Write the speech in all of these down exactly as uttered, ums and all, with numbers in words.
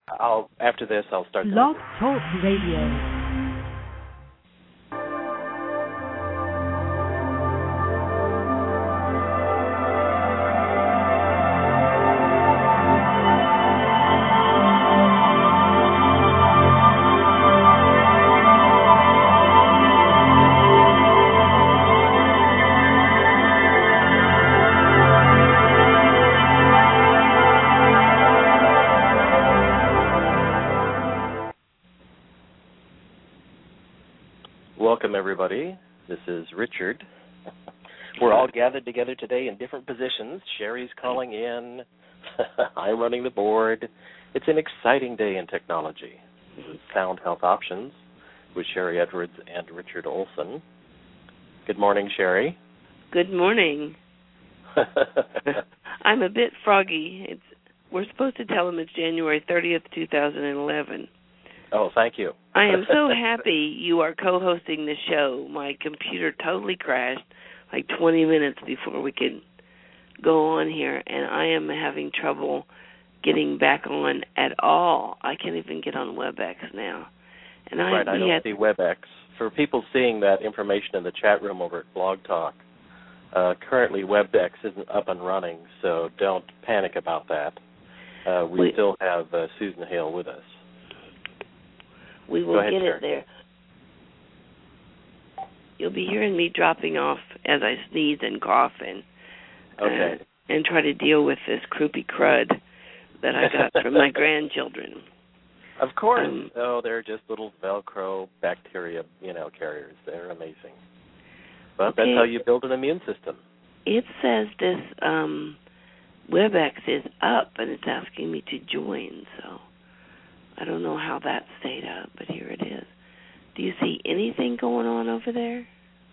I'll after this I'll start. Blog Talk Radio. Welcome, everybody. This is Richard. We're all gathered together today in different positions. Sherry's calling in. I'm running the board. It's an exciting day in technology. This is Sound Health Options with Sherry Edwards and Richard Olson. Good morning, Sherry. Good morning. I'm a bit froggy. It's we're supposed to tell them it's January thirtieth, two thousand eleven. Oh, thank you. I am so happy you are co-hosting the show. My computer totally crashed like twenty minutes before we could go on here, and I am having trouble getting back on at all. I can't even get on WebEx now. And I, right, I don't had, see WebEx. For people seeing that information in the chat room over at Blog Talk, uh, currently WebEx isn't up and running, so don't panic about that. Uh, we, we still have uh, Susan Hale with us. We will ahead, get sir. it there. You'll be hearing me dropping off as I sneeze and cough and okay. uh, and try to deal with this croupy crud that I got from my grandchildren. Of course. Um, oh, they're just little Velcro bacteria, you know, carriers. They're amazing. But okay. that's how you build an immune system. It says this um, WebEx is up, and it's asking me to join, so I don't know how that stayed up, but here it is. Do you see anything going on over there?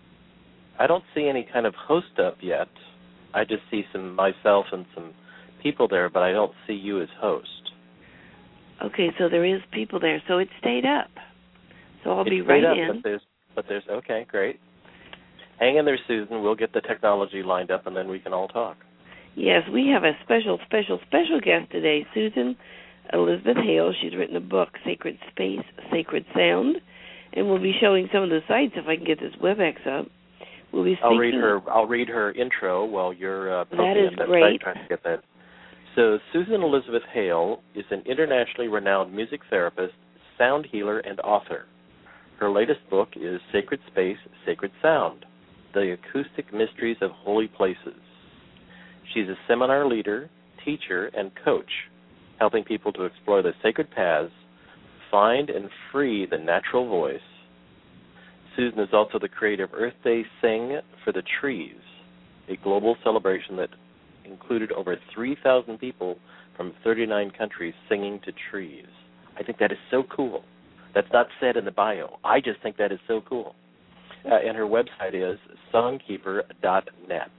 I don't see any kind of host up yet. I just see some myself and some people there, but I don't see you as host. Okay, so there is people there, so it stayed up. So I'll it be stayed right up, in. But there's, but there's, okay, great. Hang in there, Susan. We'll get the technology lined up, and then we can all talk. Yes, we have a special, special, special guest today, Susan Elizabeth Hale. She's written a book, Sacred Space, Sacred Sound, and we'll be showing some of the sites if I can get this WebEx up. We'll be I'll read her. I'll read her intro while you're uh, poking that is at that great. site trying to get that. So Susan Elizabeth Hale is an internationally renowned music therapist, sound healer, and author. Her latest book is Sacred Space, Sacred Sound: The Acoustic Mysteries of Holy Places. She's a seminar leader, teacher, and coach, helping people to explore the sacred paths, find and free the natural voice. Susan is also the creator of Earth Day Sing for the Trees, a global celebration that included over three thousand people from thirty-nine countries singing to trees. I think that is so cool. That's not said in the bio. I just think that is so cool. Uh, and her website is songkeeper dot net.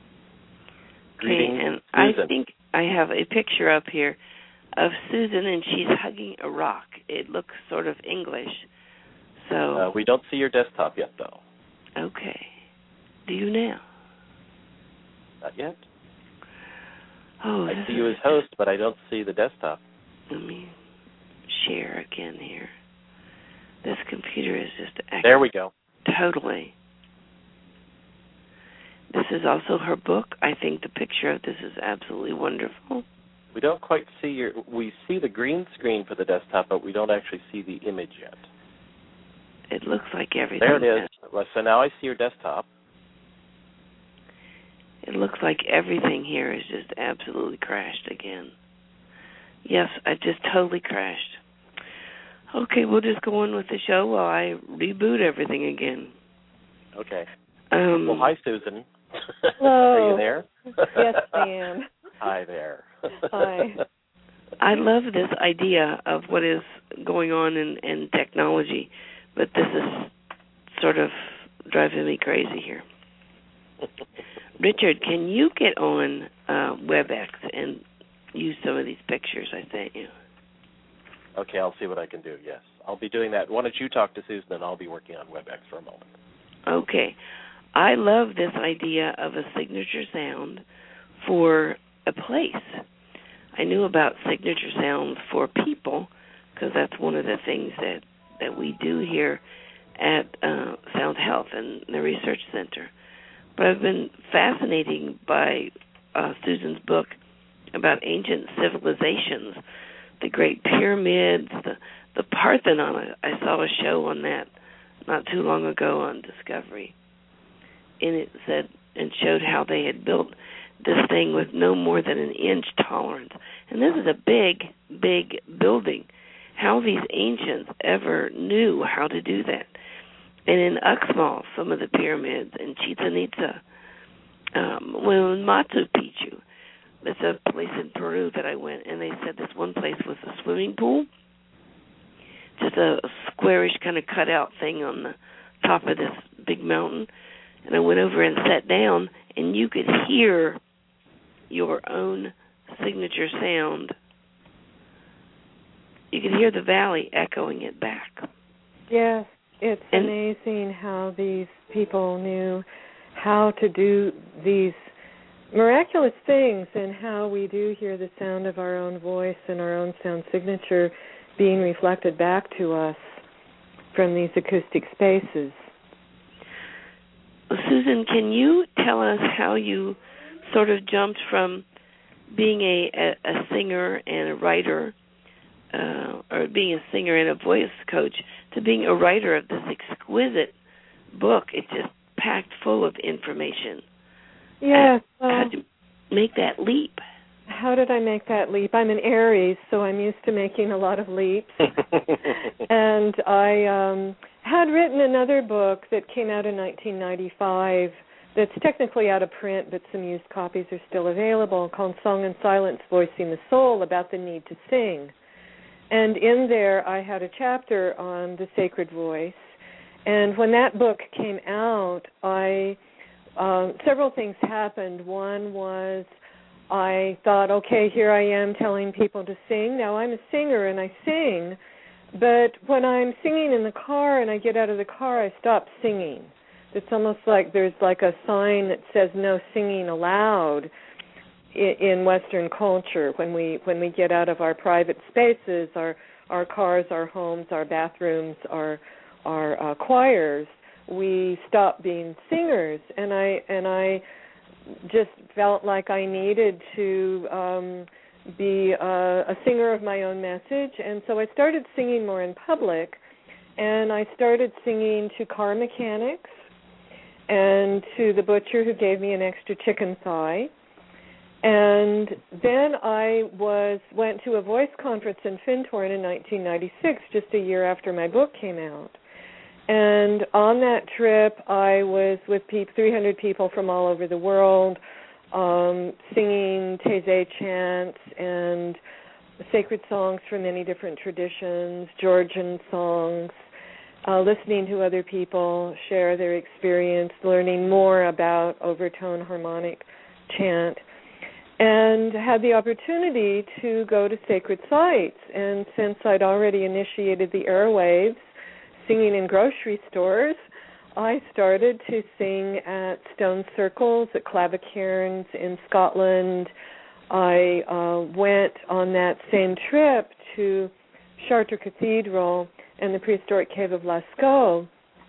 Okay, and I think I have a picture up here of Susan, and she's hugging a rock. It looks sort of English. So uh, we don't see your desktop yet, though. Okay. Do you now? Not yet. Oh, I see you as host, but I don't see the desktop. Let me share again here. This computer is just acting there we go. Totally. This is also her book. I think the picture of this is absolutely wonderful. We don't quite see your, we see the green screen for the desktop, but we don't actually see the image yet. It looks like everything. There it is. Well, so now I see your desktop. It looks like everything here is just absolutely crashed again. Yes, I just totally crashed. Okay, we'll just go on with the show while I reboot everything again. Okay. Um, well, hi, Susan. Hello. Are you there? Yes, I am. Hi there. Hi. I love this idea of what is going on in, in technology, but this is sort of driving me crazy here. Richard, can you get on uh, WebEx and use some of these pictures I sent you? Okay, I'll see what I can do, yes. I'll be doing that. Why don't you talk to Susan, and I'll be working on WebEx for a moment. Okay. I love this idea of a signature sound for a place. I knew about signature sounds for people because that's one of the things that, that we do here at uh, Sound Health and the Research Center. But I've been fascinated by uh, Susan's book about ancient civilizations, the Great Pyramids, the, the Parthenon. I saw a show on that not too long ago on Discovery, and it said and showed how they had built this thing with no more than an inch tolerance. And this is a big, big building. How these ancients ever knew how to do that. And in Uxmal, some of the pyramids, and Chichen Itza, um, well, in Machu Picchu, it's a place in Peru that I went, and they said this one place was a swimming pool, just a, a squarish kind of cutout thing on the top of this big mountain. And I went over and sat down, and you could hear your own signature sound. You could hear the valley echoing it back. Yes, it's and, amazing how these people knew how to do these miraculous things, and how we do hear the sound of our own voice and our own sound signature being reflected back to us from these acoustic spaces. Susan, can you tell us how you sort of jumped from being a, a, a singer and a writer, uh, or being a singer and a voice coach, to being a writer of this exquisite book? It's just packed full of information. Yes. How, Well, how did you make that leap? How did I make that leap? I'm an Aries, so I'm used to making a lot of leaps. And I um, had written another book that came out in nineteen ninety-five that's technically out of print, but some used copies are still available, called Song and Silence, Voicing the Soul, about the need to sing. And in there I had a chapter on the sacred voice. And when that book came out, I um, several things happened. One was I thought, okay, here I am telling people to sing. Now I'm a singer and I sing, but when I'm singing in the car and I get out of the car, I stop singing. It's almost like there's like a sign that says no singing allowed in Western culture. When we when we get out of our private spaces, our our cars, our homes, our bathrooms, our our uh, choirs, we stop being singers. And I and I just felt like I needed to um, be a, a singer of my own message, and so I started singing more in public. And I started singing to car mechanics and to the butcher who gave me an extra chicken thigh. And then I was went to a voice conference in Findhorn in nineteen ninety-six, just a year after my book came out. And on that trip, I was with three hundred people from all over the world, um, singing Taizé chants and sacred songs from many different traditions, Georgian songs, uh, listening to other people share their experience, learning more about overtone harmonic chant, and had the opportunity to go to sacred sites. And since I'd already initiated the airwaves, singing in grocery stores, I started to sing at stone circles, at clavicairns in Scotland. I uh, went on that same trip to Chartres Cathedral and the prehistoric cave of Lascaux,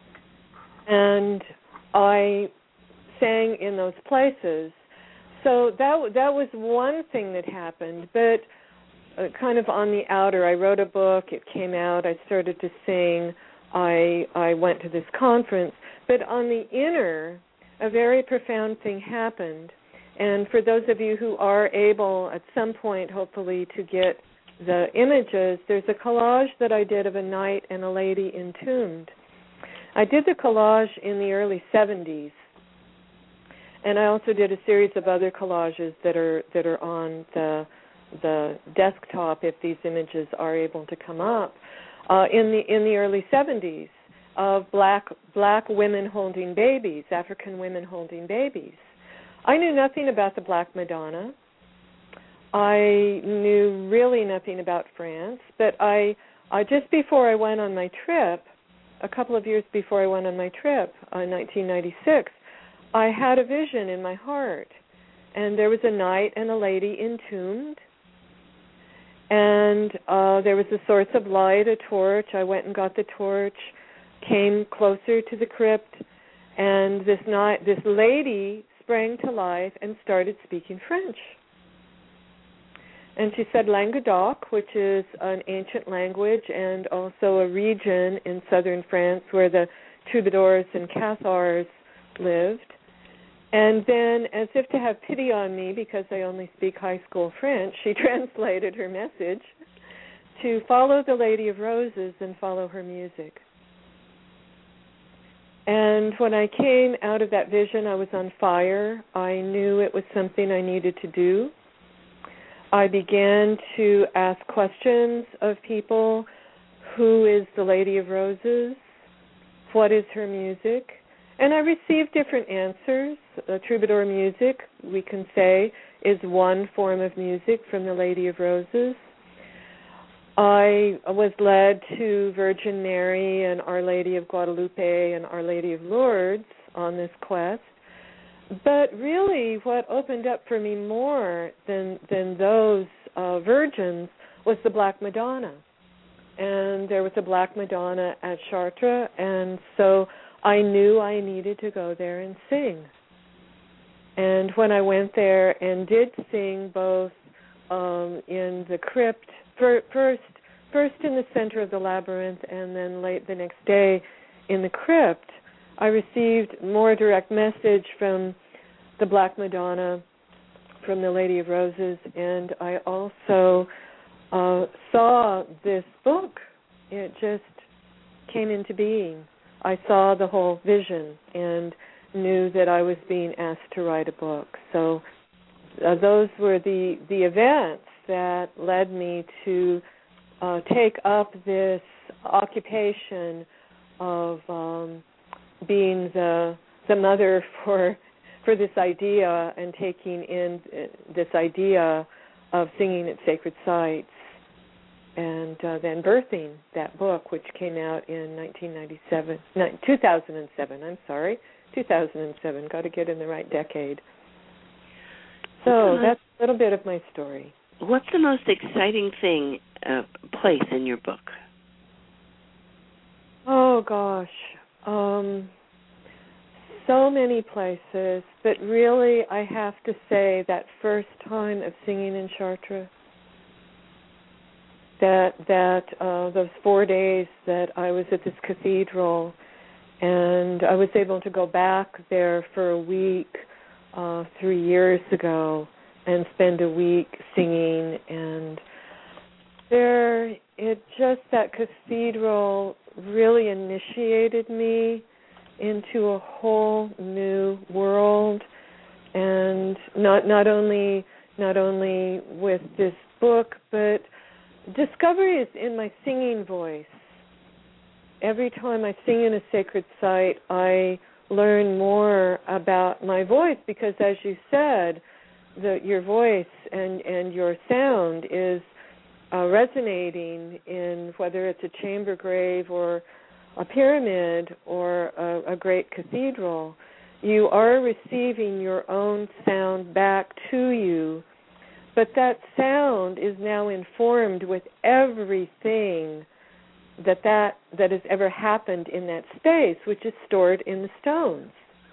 and I sang in those places. So that that was one thing that happened, but uh, kind of on the outer, I wrote a book, it came out, I started to sing, I I went to this conference, but on the inner, a very profound thing happened. And for those of you who are able at some point, hopefully, to get the images, there's a collage that I did of a knight and a lady entombed. I did the collage in the early seventies, and I also did a series of other collages that are that are on the the desktop if these images are able to come up. Uh, in the in the early seventies, of black black women holding babies, African women holding babies. I knew nothing about the Black Madonna. I knew really nothing about France, but I, I just before I went on my trip, a couple of years before I went on my trip, uh, in nineteen ninety-six, I had a vision in my heart, and there was a knight and a lady entombed, And uh, there was a source of light, a torch. I went and got the torch, came closer to the crypt, and this night, this lady sprang to life and started speaking French. And she said Languedoc, which is an ancient language and also a region in southern France where the troubadours and Cathars lived. And then, as if to have pity on me, because I only speak high school French, she translated her message to follow the Lady of Roses and follow her music. And when I came out of that vision, I was on fire. I knew it was something I needed to do. I began to ask questions of people. Who is the Lady of Roses? What is her music? And I received different answers. Uh, troubadour music, we can say, is one form of music from the Lady of Roses. I was led to Virgin Mary and Our Lady of Guadalupe and Our Lady of Lourdes on this quest. But really what opened up for me more than, than those uh, virgins was the Black Madonna. And there was a Black Madonna at Chartres, and so I knew I needed to go there and sing. And when I went there and did sing both um, in the crypt, for, first first in the center of the labyrinth and then late the next day in the crypt, I received more direct message from the Black Madonna, from the Lady of Roses, and I also uh, saw this book. It just came into being. I saw the whole vision and knew that I was being asked to write a book. So uh, those were the, the events that led me to uh, take up this occupation of um, being the the mother for for this idea and taking in this idea of singing at sacred sites, and uh, then birthing that book, which came out in nineteen ninety-seven, no, two thousand seven, I'm sorry, two thousand seven, got to get in the right decade. So that's a little bit of my story. What's the most exciting thing, uh, place in your book? Oh, gosh. Um, so many places, but really I have to say that first time of singing in Chartres, that that uh, those four days that I was at this cathedral, and I was able to go back there for a week uh, three years ago and spend a week singing, and there, it just, that cathedral really initiated me into a whole new world, and not not only not only with this book, but discoveries in my singing voice. Every time I sing in a sacred site, I learn more about my voice, because, as you said, the, your voice and, and your sound is uh, resonating in whether it's a chamber grave or a pyramid or a, a great cathedral. You are receiving your own sound back to you, but that sound is now informed with everything that that, that has ever happened in that space, which is stored in the stones.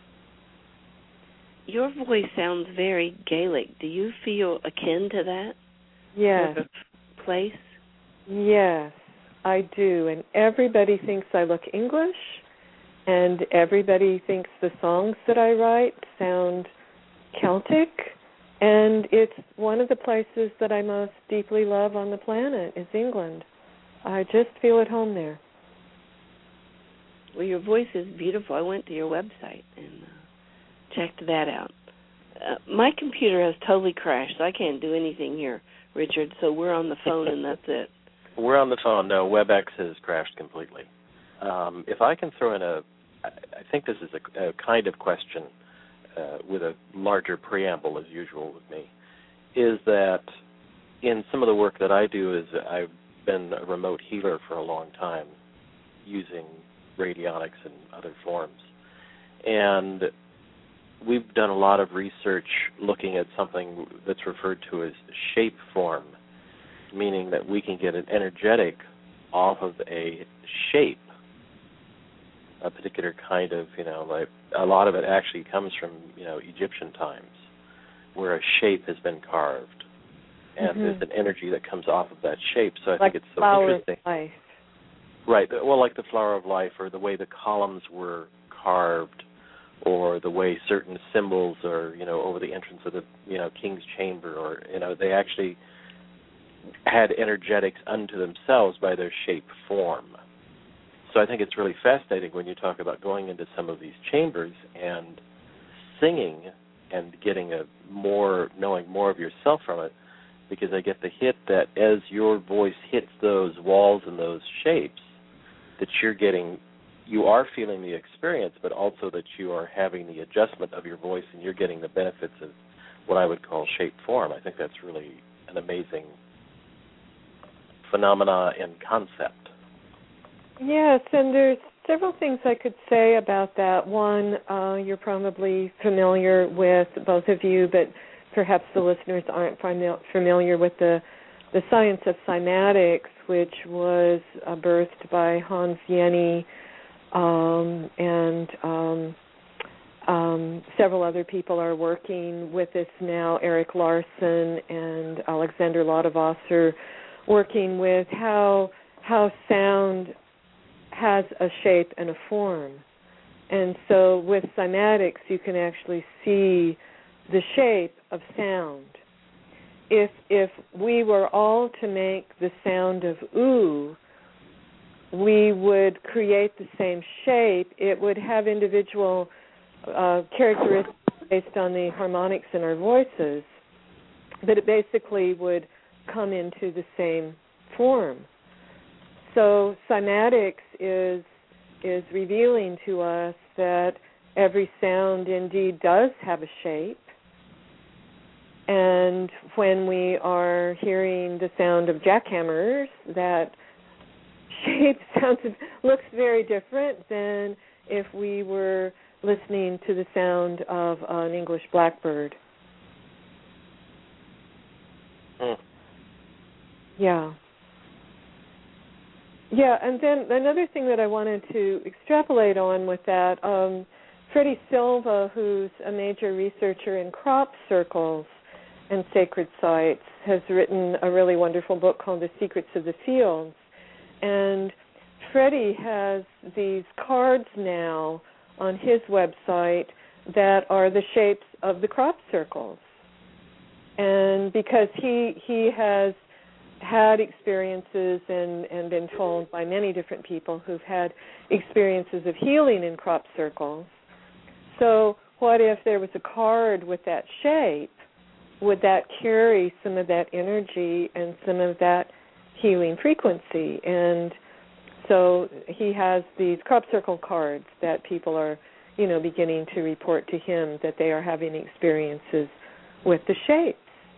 Your voice sounds very Gaelic. Do you feel akin to that? Yes. Sort of place? Yes, I do. And everybody thinks I look English, and everybody thinks the songs that I write sound Celtic, and it's one of the places that I most deeply love on the planet is England. I just feel at home there. Well, your voice is beautiful. I went to your website and uh, checked that out. Uh, my computer has totally crashed, so I can't do anything here, Richard, so we're on the phone and that's it. We're on the phone. No, WebEx has crashed completely. Um, if I can throw in a, I think this is a, a kind of question uh, with a larger preamble as usual with me, is that in some of the work that I do is I've been a remote healer for a long time using radionics and other forms. And we've done a lot of research looking at something that's referred to as shape form. meaning that we can get an energetic off of a shape, a particular kind of, you know, like a lot of it actually comes from, you know, Egyptian times, where a shape has been carved, and mm-hmm. there's an energy that comes off of that shape. So I like think it's so flower interesting. Of life. Right. Well, like the flower of life, or the way the columns were carved, or the way certain symbols are, you know, over the entrance of the, you know, king's chamber, or, you know, they actually had energetics unto themselves by their shape form. So I think it's really fascinating when you talk about going into some of these chambers and singing and getting a more, knowing more of yourself from it, because I get the hit that as your voice hits those walls and those shapes, that you're getting, you are feeling the experience, but also that you are having the adjustment of your voice and you're getting the benefits of what I would call shape form. I think that's really an amazing phenomena and concept. Yes, and there's several things I could say about that. One, uh, you're probably familiar with, both of you, but perhaps the listeners aren't familiar with the the science of cymatics, which was uh, birthed by Hans Jenny um, and um, um, several other people are working with this now. Eric Larson and Alexander Lauterwasser working with how how sound has a shape and a form. And so with cymatics, you can actually see the shape of sound. If if we were all to make the sound of ooh, we would create the same shape. It would have individual uh, characteristics based on the harmonics in our voices, but it basically would come into the same form. So cymatics is is revealing to us that every sound indeed does have a shape. And when we are hearing the sound of jackhammers, that shape sounds looks very different than if we were listening to the sound of an English blackbird. Mm. Yeah. Yeah, and then another thing that I wanted to extrapolate on with that, um, Freddie Silva, who's a major researcher in crop circles and sacred sites, has written a really wonderful book called The Secrets of the Fields. And Freddie has these cards now on his website that are the shapes of the crop circles. And because he he has had experiences and, and been told by many different people who've had experiences of healing in crop circles. So what if there was a card with that shape? Would that carry some of that energy and some of that healing frequency? And so he has these crop circle cards that people are, you know, beginning to report to him that they are having experiences with the shapes.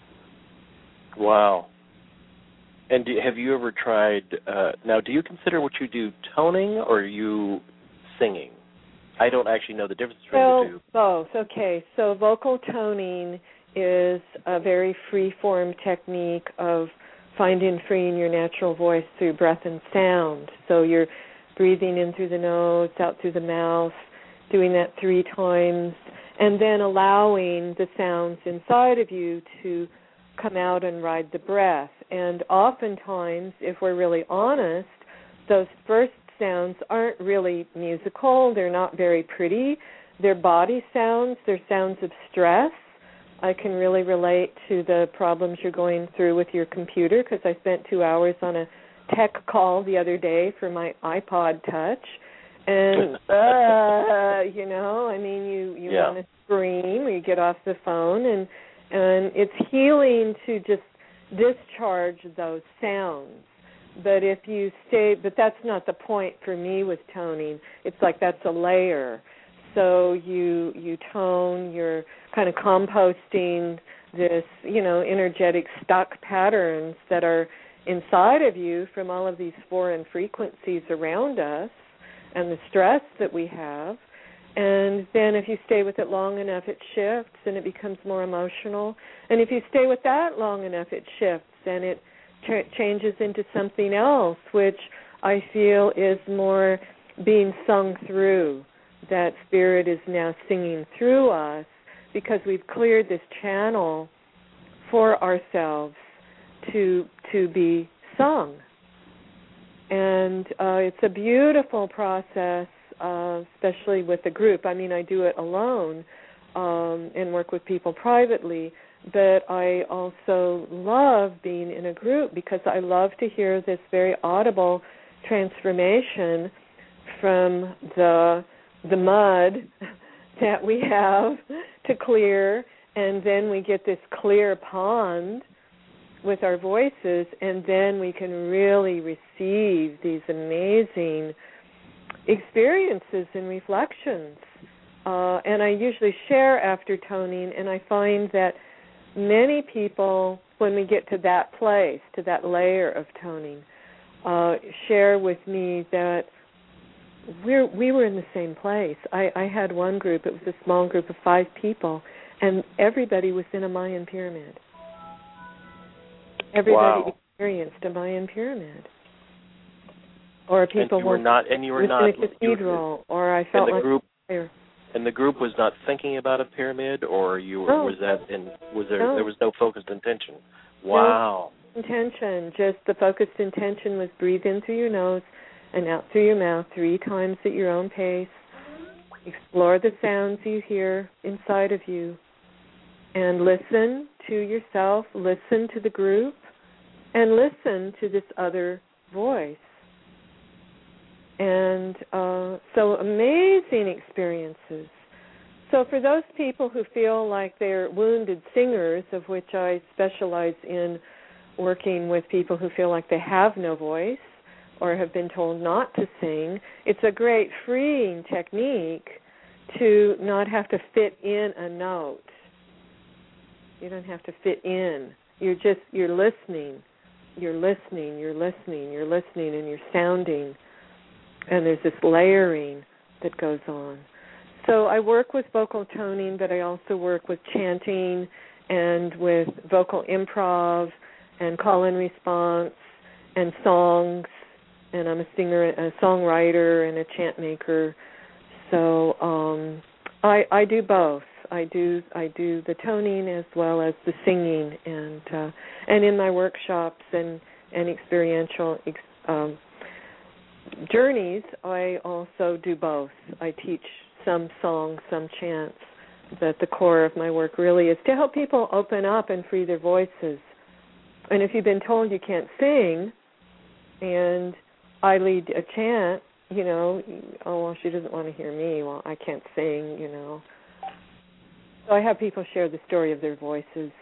Wow. And do, have you ever tried, uh, now do you consider what you do toning or are you singing? I don't actually know the difference between well, the two. Both, okay. So vocal toning is a very free-form technique of finding freeing your natural voice through breath and sound. So you're breathing in through the nose, out through the mouth, doing that three times, and then allowing the sounds inside of you to come out and ride the breath. And oftentimes, if we're really honest, those first sounds aren't really musical. They're not very pretty. They're body sounds. They're sounds of stress. I can really relate to the problems you're going through with your computer because I spent two hours on a tech call the other day for my iPod Touch. And, uh, you know, I mean, you, you yeah. want to scream or you get off the phone. And, and it's healing to just discharge those sounds. But if you stay, but that's not the point for me with toning. It's like that's a layer. So you you tone, you're kind of composting this, you know, energetic stock patterns that are inside of you from all of these foreign frequencies around us and the stress that we have. And then if you stay with it long enough, it shifts and it becomes more emotional. And if you stay with that long enough, it shifts and it tra- changes into something else, which I feel is more being sung through. That spirit is now singing through us because we've cleared this channel for ourselves to to be sung. And uh, it's a beautiful process, uh, especially with a group. I mean, I do it alone um, and work with people privately, but I also love being in a group because I love to hear this very audible transformation from the the mud that we have to clear, and then we get this clear pond with our voices, and then we can really receive these amazing experiences and reflections. Uh, and I usually share after toning, and I find that many people, when we get to that place, to that layer of toning, uh, share with me that we're, we were in the same place. I, I had one group, it was a small group of five people, and everybody was in a Mayan pyramid. Everybody wow. experienced a Mayan pyramid, or people and you were not, and you were not in a cathedral, you, or I felt and the like group, fire. And the group was not thinking about a pyramid, or you no. was that in was there no. there was no focused intention. Wow. No intention, just the focused intention was breathe in through your nose and out through your mouth three times at your own pace. Explore the sounds you hear inside of you, and listen to yourself, listen to the group, and listen to this other voice. And uh, so amazing experiences. So for those people who feel like they're wounded singers, of which I specialize in working with people who feel like they have no voice or have been told not to sing, it's a great freeing technique to not have to fit in a note. You don't have to fit in. You're just, you're listening. You're listening, you're listening, you're listening, and you're sounding. And there's this layering that goes on. So I work with vocal toning, but I also work with chanting and with vocal improv and call and response and songs. And I'm a singer, a songwriter, and a chant maker. So um, I, I do both. I do I do the toning as well as the singing, and uh, and in my workshops and and experiential ex, um, journeys, I also do both. I teach some songs, some chants, but the core of my work really is to help people open up and free their voices. And if you've been told you can't sing, and I lead a chant, you know, oh, well, she doesn't want to hear me. Well, I can't sing, you know. So I have people share the story of their voices.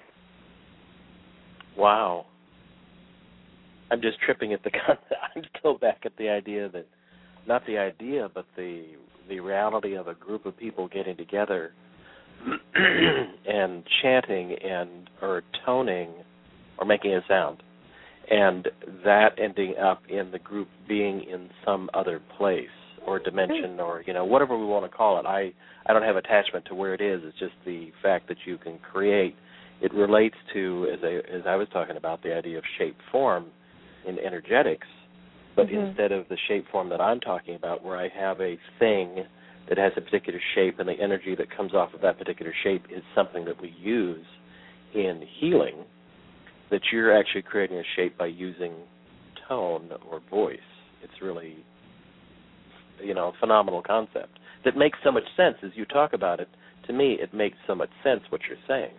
Wow. I'm just tripping at the concept. I'm still back at the idea that, not the idea, but the the reality of a group of people getting together and chanting and or toning or making a sound, and that ending up in the group being in some other place or dimension or, you know, whatever we want to call it. I, I don't have attachment to where it is. It's just the fact that you can create. It relates to, as I, as I was talking about, the idea of shape form in energetics, but mm-hmm. instead of the shape form that I'm talking about, where I have a thing that has a particular shape and the energy that comes off of that particular shape is something that we use in healing, that you're actually creating a shape by using tone or voice. It's really, you know, a phenomenal concept that makes so much sense as you talk about it. To me, it makes so much sense what you're saying.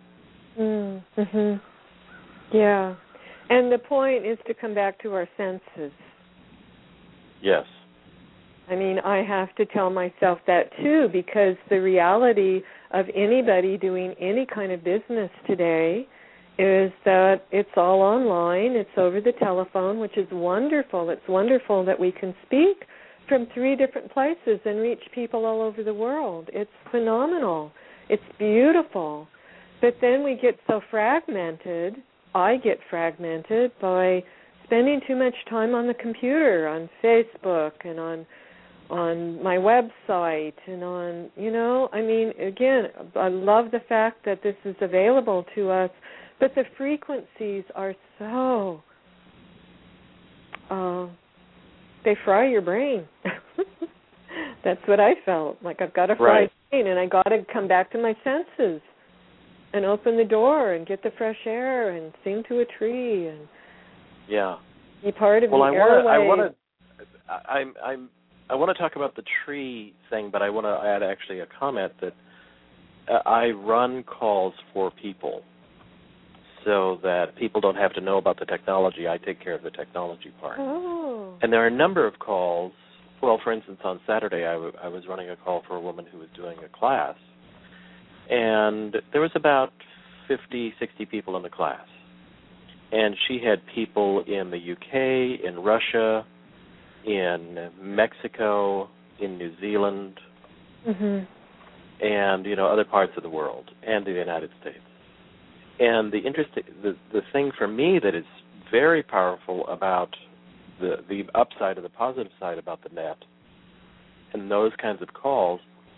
Mm-hmm. Yeah. And the point is to come back to our senses. Yes. I mean, I have to tell myself that too, because the reality of anybody doing any kind of business today is that it's all online, it's over the telephone, which is wonderful. It's wonderful that we can speak from three different places and reach people all over the world. It's phenomenal. It's beautiful. But then we get so fragmented. I get fragmented by spending too much time on the computer, on Facebook and on on my website and on, you know, I mean, again, I love the fact that this is available to us, but the frequencies are so, uh, they fry your brain. That's what I felt. Like I've got a fried Right. brain, and I got to come back to my senses and open the door and get the fresh air and sing to a tree and Yeah. be part of Well, the I want to. I airwaves. want to. I'm. I'm. I want to talk about the tree thing, but I want to add actually a comment that uh, I run calls for people, so that people don't have to know about the technology. I take care of the technology part. Oh. And there are a number of calls. Well, for instance, on Saturday, I, w- I was running a call for a woman who was doing a class, and there was about fifty, sixty people in the class. And she had people in the U K, in Russia, in Mexico, in New Zealand, Mhm. and, you know, other parts of the world, and the United States. And the interesting, the, the thing for me that is very powerful about the the upside or the positive side about the net and those kinds of calls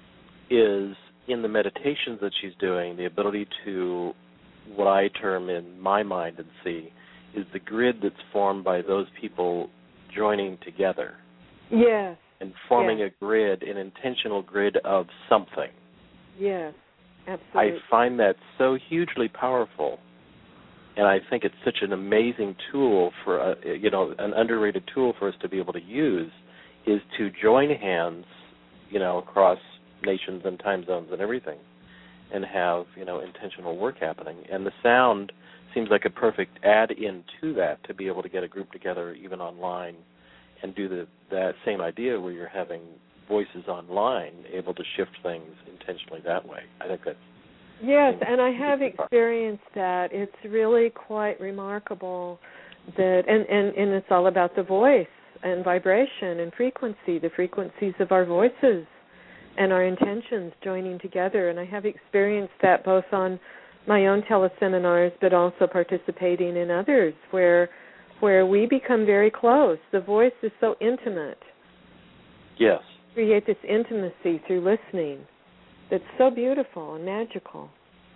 is in the meditations that she's doing, the ability to, what I term in my mind and see, is the grid that's formed by those people joining together Yes. and forming yes. a grid, an intentional grid of something. Yes. I Absolutely. find that so hugely powerful, and I think it's such an amazing tool for, a, you know, an underrated tool for us to be able to use, is to join hands, you know, across nations and time zones and everything, and have, you know, intentional work happening. And the sound seems like a perfect add-in to that, to be able to get a group together even online and do the that same idea where you're having voices online able to shift things intentionally that way. I think that's Yes, and I have experienced that. It's really quite remarkable that, and, and, and it's all about the voice and vibration and frequency, the frequencies of our voices and our intentions joining together. And I have experienced that both on my own teleseminars, but also participating in others where where we become very close. The voice is so intimate. yes. Create this intimacy through listening that's so beautiful and magical.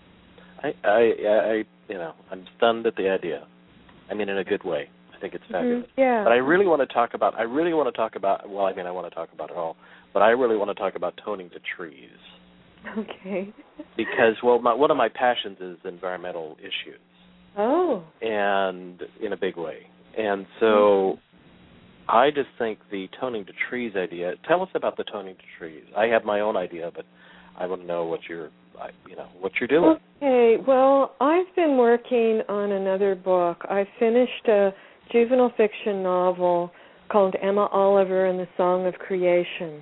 I, I, I, you know, I'm stunned at the idea. I mean, in a good way. I think it's fabulous. Mm-hmm. Yeah. But I really want to talk about. I really want to talk about. Well, I mean, I want to talk about it all. But I really want to talk about toning to trees. Okay. Because, well, my, one of my passions is environmental issues. Oh. And in a big way. And so I just think the toning to trees idea, tell us about the toning to trees. I have my own idea, but I want to know what you're, you know, what you're doing. Okay, well, I've been working on another book. I finished a juvenile fiction novel called Emma Oliver and the Song of Creation.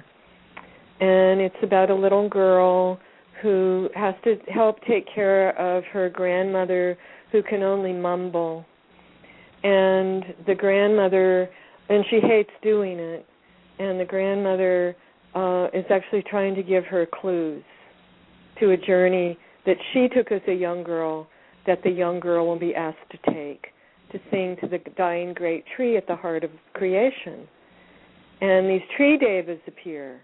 And it's about a little girl who has to help take care of her grandmother who can only mumble. And the grandmother, and she hates doing it, and the grandmother uh, is actually trying to give her clues to a journey that she took as a young girl, that the young girl will be asked to take, to sing to the dying great tree at the heart of creation. And these tree devas appear.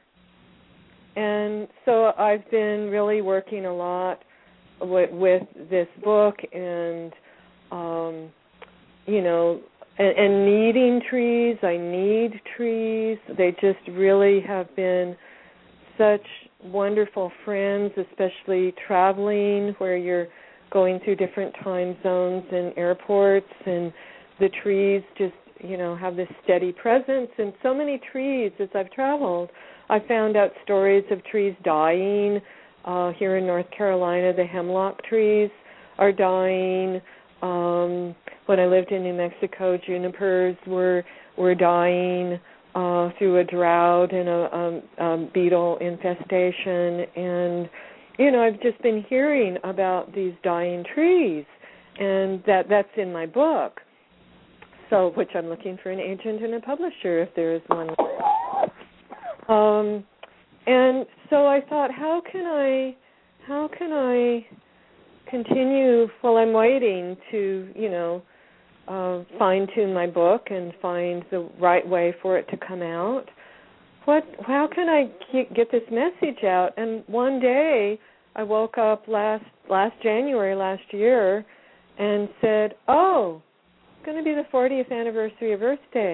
And so I've been really working a lot with, with this book and, um, you know, and, and needing trees. I need trees. They just really have been such wonderful friends, especially traveling where you're going through different time zones and airports, and the trees just, you know, have this steady presence. And so many trees, as I've traveled, I found out stories of trees dying. Uh, here in North Carolina, the hemlock trees are dying. Um, when I lived in New Mexico, junipers were were dying uh, through a drought and a um, um, beetle infestation. And, you know, I've just been hearing about these dying trees, and that that's in my book. So, which I'm looking for an agent and a publisher if there is one. Um, and so I thought, how can I, how can I continue while I'm waiting to, you know, uh, fine-tune my book and find the right way for it to come out? What? How can I get this message out? And one day I woke up last last January last year and said, oh, it's going to be the fortieth anniversary of Earth Day.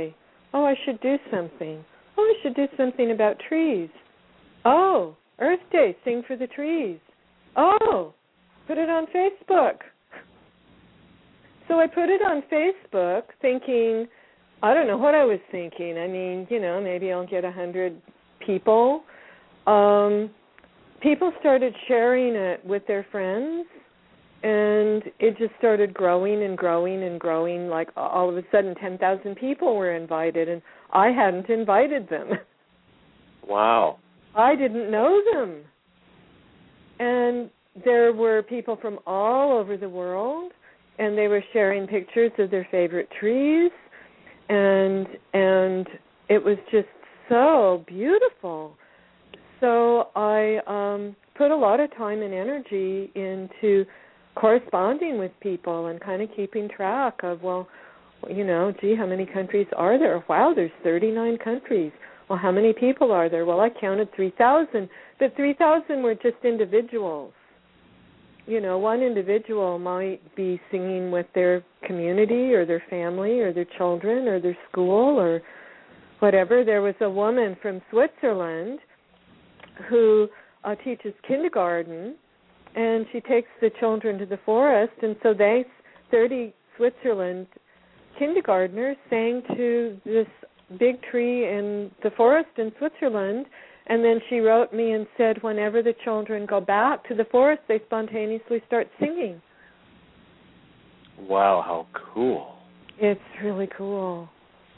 Oh, I should do something. Oh, I should do something about trees. Oh, Earth Day, sing for the trees. Oh, put it on Facebook. So I put it on Facebook thinking, I don't know what I was thinking. I mean, you know, maybe I'll get a hundred people. Um, people started sharing it with their friends, and it just started growing and growing and growing. Like all of a sudden ten thousand people were invited, and I hadn't invited them. Wow. I didn't know them. And there were people from all over the world, and they were sharing pictures of their favorite trees, and and it was just so beautiful. So I um, put a lot of time and energy into corresponding with people and kind of keeping track of, well, you know, gee, how many countries are there? Wow, there's thirty-nine countries. Well, how many people are there? Well, I counted three thousand, but three thousand were just individuals. You know, one individual might be singing with their community or their family or their children or their school or whatever. There was a woman from Switzerland who uh, teaches kindergarten, and she takes the children to the forest, and so they, thirty Switzerland kindergartners, sang to this big tree in the forest in Switzerland. And then she wrote me and said whenever the children go back to the forest, they spontaneously start singing. Wow, how cool. It's really cool.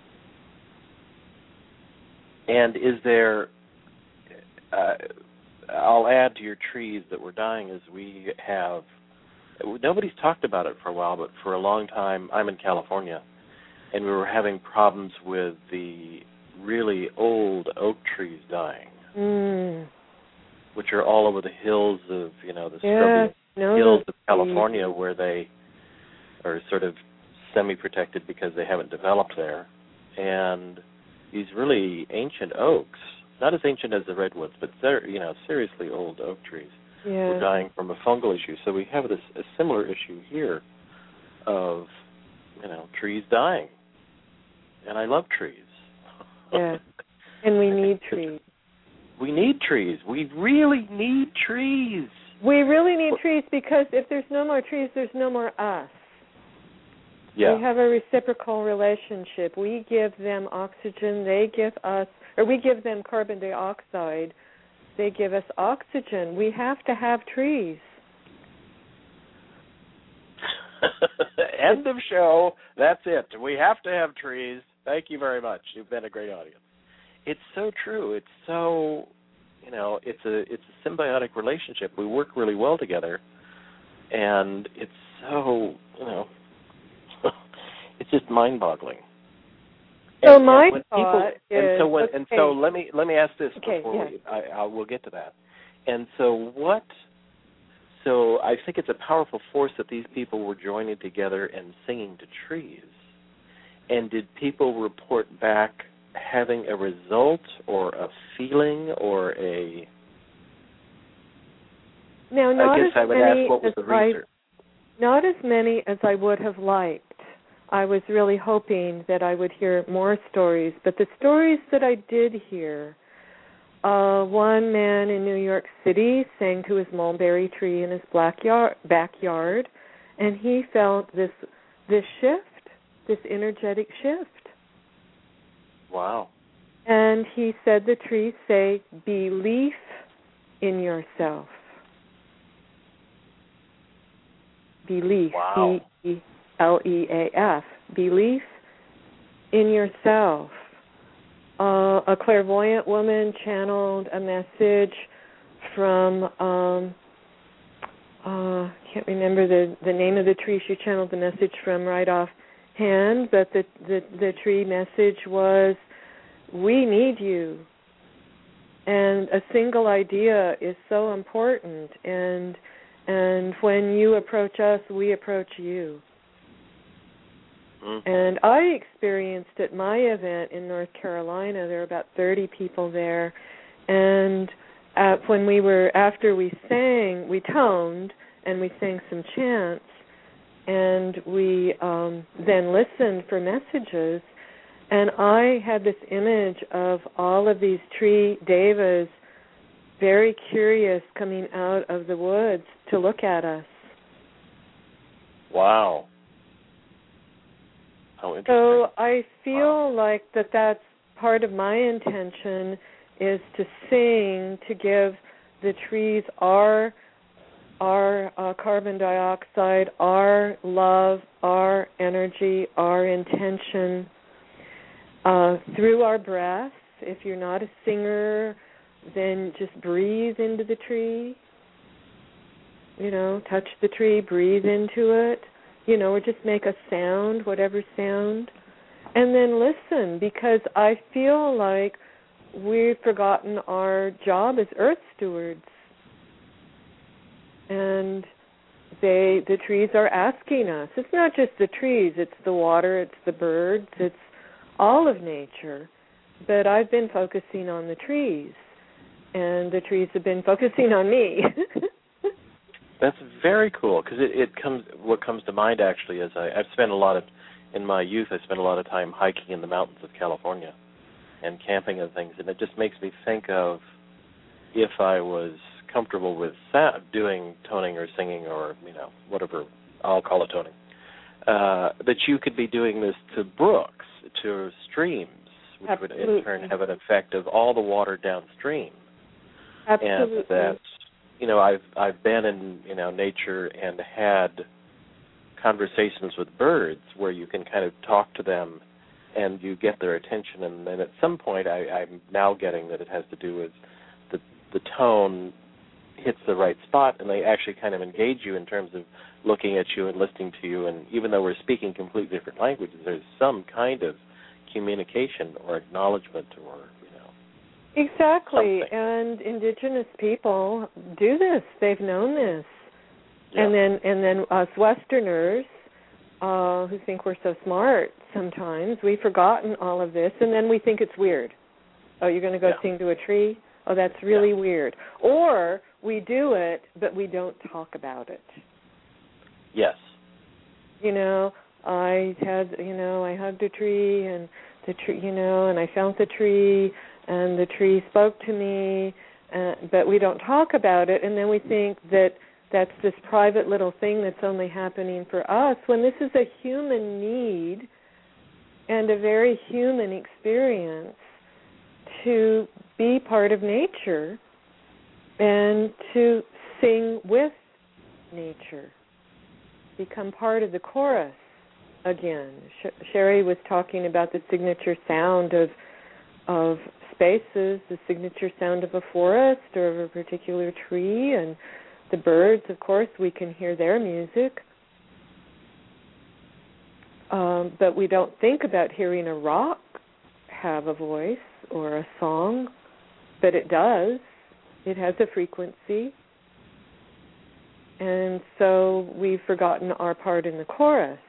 And is there, uh, I'll add to your trees that were dying, is we have, nobody's talked about it for a while, but for a long time, I'm in California, and we were having problems with the really old oak trees dying. Mm. Which are all over the hills of, you know, the yes, scrubby hills of California, where they are sort of semi-protected because they haven't developed there. And these really ancient oaks, not as ancient as the redwoods, but they're, you know, seriously old oak trees, yes. were dying from a fungal issue. So we have this a similar issue here of, you know, trees dying. And I love trees. Yes, and we need trees. We need trees. We really need trees. We really need trees because if there's no more trees, there's no more us. Yeah. We have a reciprocal relationship. We give them oxygen, they give us, or we give them carbon dioxide, they give us oxygen. We have to have trees. End of show. That's it. We have to have trees. Thank you very much. You've been a great audience. It's so true. It's so, you know, it's a it's a symbiotic relationship. We work really well together, and it's so, you know, it's just mind-boggling. So and, my and thought people, is, and so when, okay. and so let me let me ask this okay, before yeah. we I, I will get to that. And so what? So I think it's a powerful force that these people were joining together and singing to trees. And did people report back having a result or a feeling or a... Now, not I guess as I would many ask what was as the I, research. not as many as I would have liked. I was really hoping that I would hear more stories, but the stories that I did hear, uh, one man in New York City sang to his mulberry tree in his backyard, backyard, and he felt this this shift, this energetic shift. Wow. And he said the trees say, belief in yourself. Belief, Wow. B E L E A F, belief in yourself. Uh, a clairvoyant woman channeled a message from, um, uh, can't remember the, the name of the tree she channeled the message from right offhand, but the, the, the tree message was, we need you. And a single idea is so important, and and when you approach us, we approach you. Mm. And I experienced at my event in North Carolina, there were about thirty people there, and uh, when we were, after we sang, we toned, and we sang some chants, and we um, then listened for messages, And I had this image of all of these tree devas, very curious, coming out of the woods to look at us. Wow. How interesting. So I feel wow. like that that's part of my intention, is to sing, to give the trees our our uh, carbon dioxide, our love, our energy, our intention, uh, through our breath. If you're not a singer, then just breathe into the tree. You know, touch the tree, breathe into it. You know, or just make a sound, whatever sound. And then listen, because I feel like we've forgotten our job as earth stewards. And they, the trees are asking us. It's not just the trees, it's the water, it's the birds, it's all of nature. But I've been focusing on the trees, and the trees have been focusing on me. That's very cool, because it, it comes. What comes to mind actually is I, I've spent a lot of, in my youth, I spent a lot of time hiking in the mountains of California, and camping and things, and it just makes me think of if I was comfortable with sa- doing toning or singing or, you know, whatever, I'll call it toning, uh, that you could be doing this to brooks, to streams, which Absolutely. would in turn have an effect of all the water downstream. Absolutely. And that, you know, I've I've been in, you know, nature and had conversations with birds where you can kind of talk to them and you get their attention, and then at some point I, I'm now getting that it has to do with the the tone hits the right spot, and they actually kind of engage you in terms of looking at you and listening to you, and even though we're speaking completely different languages, there's some kind of communication or acknowledgement or, you know. Exactly, something. And indigenous people do this. They've known this. Yeah. And then and then us Westerners, uh, who think we're so smart sometimes, we've forgotten all of this, and then we think it's weird. Oh, you're going to go Yeah. sing to a tree? Oh, that's really yeah. weird. Or we do it, but we don't talk about it. Yes. You know, I had, you know, I hugged a tree, and the tree, you know, and I felt the tree, and the tree spoke to me, uh, but we don't talk about it, and then we think that that's this private little thing that's only happening for us, when this is a human need and a very human experience to be part of nature and to sing with nature, become part of the chorus again. Sh- Sherry was talking about the signature sound of of spaces, the signature sound of a forest or of a particular tree, and the birds, of course, we can hear their music. Um, but we don't think about hearing a rock have a voice or a song, but it does. It has a frequency. And so we've forgotten our part in the chorus.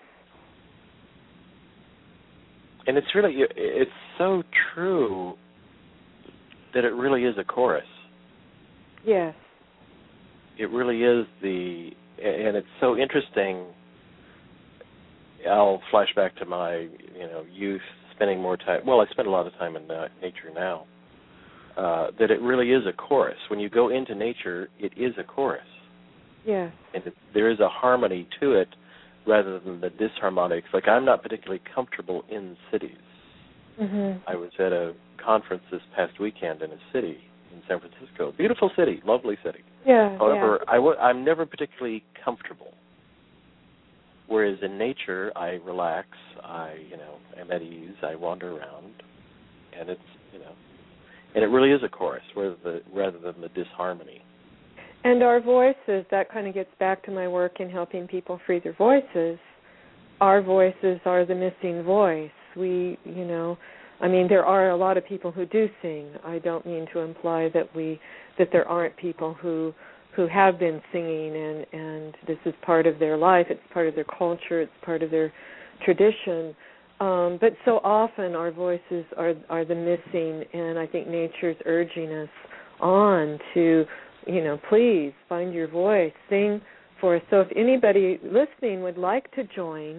And it's really, it's so true that it really is a chorus. Yes. It really is the, and it's so interesting. I'll flash back to my, you know, youth, spending more time, well, I spend a lot of time in uh, nature now, uh, that it really is a chorus. When you go into nature, it is a chorus. Yes. And it, there is a harmony to it rather than the disharmonics. Like, I'm not particularly comfortable in cities. Mm-hmm. I was at a conference this past weekend in a city in San Francisco. Beautiful city, lovely city. Yeah. However, yeah. I w- I'm never particularly comfortable. Whereas in nature, I relax, I, you know, am at ease, I wander around, and it's, you know, and it really is a chorus rather, the, rather than the disharmony. And our voices, that kind of gets back to my work in helping people free their voices. Our voices are the missing voice. We, you know, I mean, there are a lot of people who do sing. I don't mean to imply that we, that there aren't people who, who have been singing, and, and this is part of their life, it's part of their culture, it's part of their tradition. Um, but so often our voices are, are the missing, and I think nature's urging us on to, you know, please find your voice, sing for us. So if anybody listening would like to join,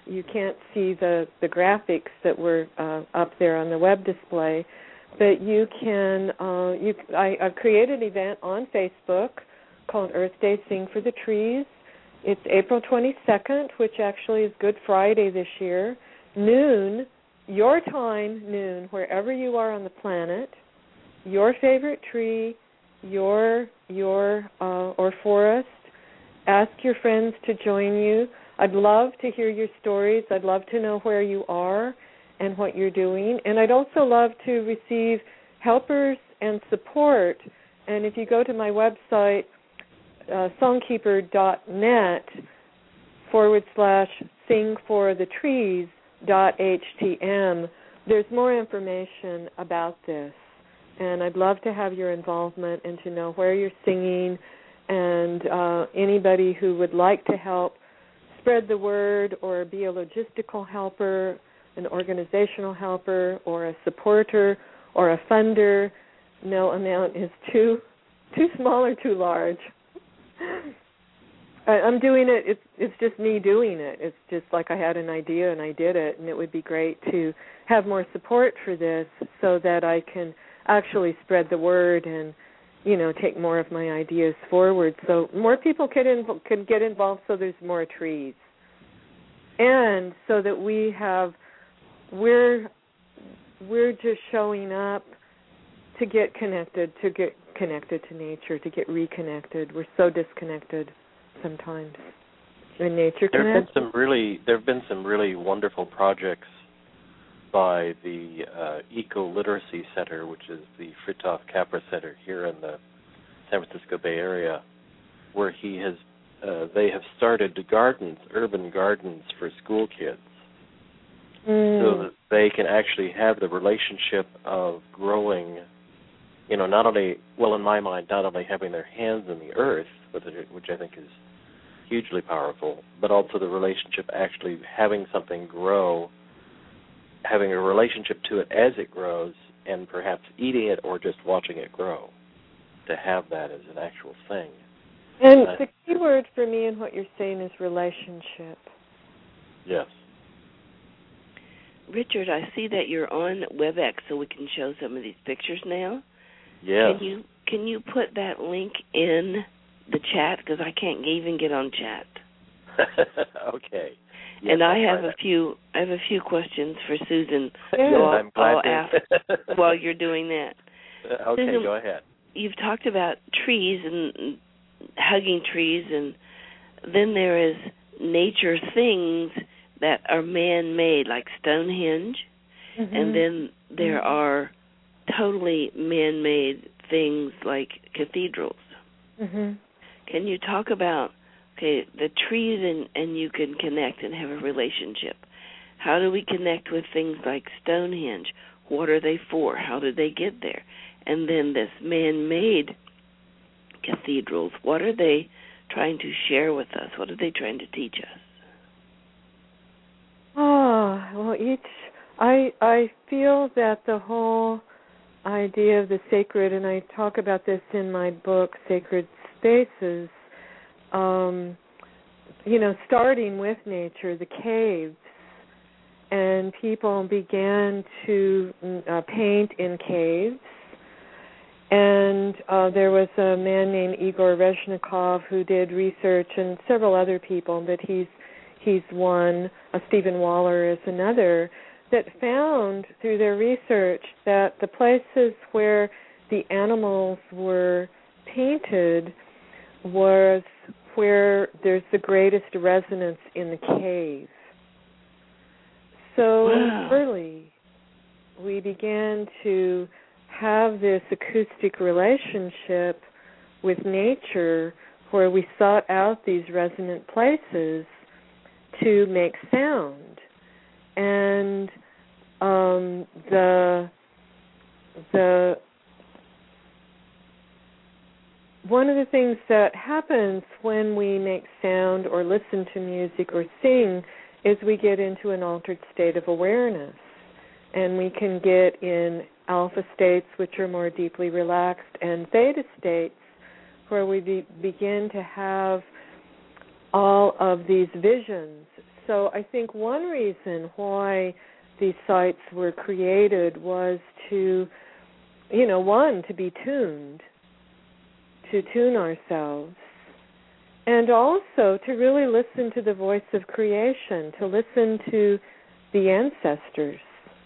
you can't see the, the graphics that were uh, up there on the web display, but you can. Uh, you I, I've created an event on Facebook called Earth Day Sing for the Trees. It's April twenty-second, which actually is Good Friday this year, noon, your time, noon, wherever you are on the planet, your favorite tree, your your uh, or forest. Ask your friends to join you. I'd love to hear your stories. I'd love to know where you are and what you're doing. And I'd also love to receive helpers and support. And if you go to my website, uh, songkeeper.net forward slash sing for the trees dot htm, there's more information about this. And I'd love to have your involvement and to know where you're singing, and uh, anybody who would like to help spread the word or be a logistical helper, an organizational helper, or a supporter, or a funder. No amount is too too small or too large. I'm doing it. It's it's just me doing it. It's just like I had an idea and I did it, and it would be great to have more support for this so that I can actually spread the word and, you know, take more of my ideas forward, so more people can inv- can get involved, so there's more trees, and so that we have we're we're just showing up to get connected, to get connected to nature, to get reconnected. We're so disconnected sometimes. And nature there have connects. been some really there have been some really wonderful projects by the uh, Eco Literacy Center, which is the Fritjof Capra Center here in the San Francisco Bay Area, where he has uh, they have started gardens, urban gardens for school kids, mm. so that they can actually have the relationship of growing. You know, not only well, in my mind, not only having their hands in the earth, which I think is hugely powerful, but also the relationship actually having something grow, having a relationship to it as it grows, and perhaps eating it or just watching it grow, to have that as an actual thing. And uh, the key word for me in what you're saying is relationship. Yes. Richard, I see that you're on WebEx, so we can show some of these pictures now. Yes. Can you can you put that link in the chat, because I can't even get on chat. Okay. Yes, and I I'll have a that. few I have a few questions for Susan. Yeah. So I'll, I'm glad I'll to. ask while you're doing that. Okay, Susan, go ahead. You've talked about trees and hugging trees, and then there is nature things that are man-made, like Stonehenge, Mm-hmm. and then there mm-hmm. are totally man-made things like cathedrals. Mm-hmm. Can you talk about, okay, the trees and, and you can connect and have a relationship. How do we connect with things like Stonehenge? What are they for? How did they get there? And then this man-made cathedrals, what are they trying to share with us? What are they trying to teach us? Oh, well, each, I I feel that the whole idea of the sacred, and I talk about this in my book, Sacred Spaces, um, you know, starting with nature, the caves, and people began to uh, paint in caves. And uh, there was a man named Igor Rezhnikov who did research, and several other people, but he's he's one, uh, Stephen Waller is another, that found through their research that the places where the animals were painted was where there's the greatest resonance in the cave. So Wow. early we began to have this acoustic relationship with nature where we sought out these resonant places to make sound. And um, the the one of the things that happens when we make sound or listen to music or sing is we get into an altered state of awareness, and we can get in alpha states, which are more deeply relaxed, and theta states, where we be, begin to have all of these visions. so I think one reason why these sites were created was to, you know, one, to be tuned, to tune ourselves, and also to really listen to the voice of creation, to listen to the ancestors,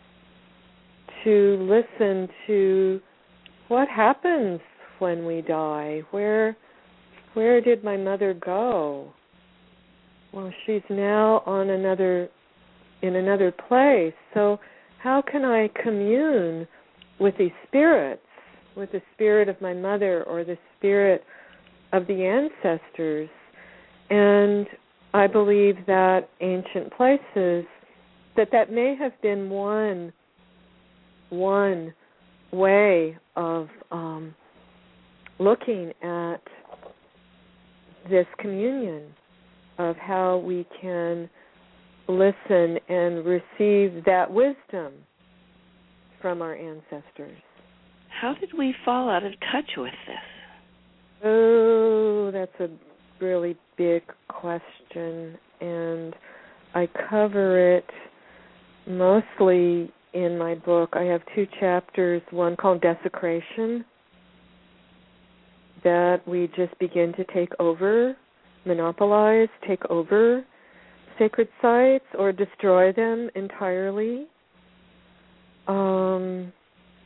to listen to what happens when we die. Where, where did my mother go? Well, she's now on another, in another place. So how can I commune with these spirits, with the spirit of my mother or the spirit of the ancestors? And I believe that ancient places, that that may have been one, one way of um, looking at this communion, of how we can listen and receive that wisdom from our ancestors. How did we fall out of touch with this? Oh, that's a really big question, and I cover it mostly in my book. I have two chapters, one called Desecration, that we just begin to take over, monopolize, take over sacred sites or destroy them entirely. Um,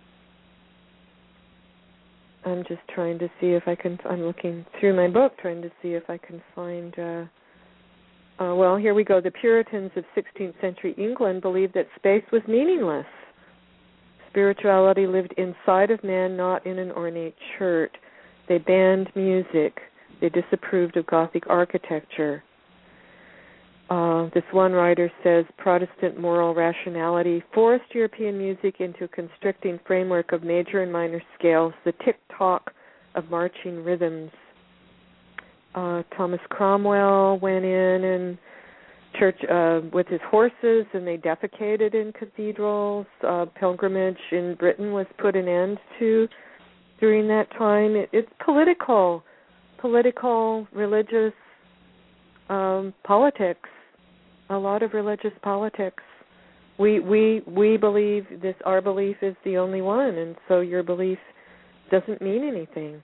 I'm just trying to see if I can, I'm looking through my book, trying to see if I can find, uh, uh, well, here we go. The Puritans of sixteenth century England believed that space was meaningless. Spirituality lived inside of man, not in an ornate church. They banned music. They disapproved of Gothic architecture. Uh, this one writer says, Protestant moral rationality forced European music into a constricting framework of major and minor scales, the tick-tock of marching rhythms. Uh, Thomas Cromwell went in and church uh, with his horses, and they defecated in cathedrals. Uh, pilgrimage in Britain was put an end to during that time. It, it's political. Political, religious, um, politics, a lot of religious politics. We we we believe this. Our belief is the only one, and so your belief doesn't mean anything.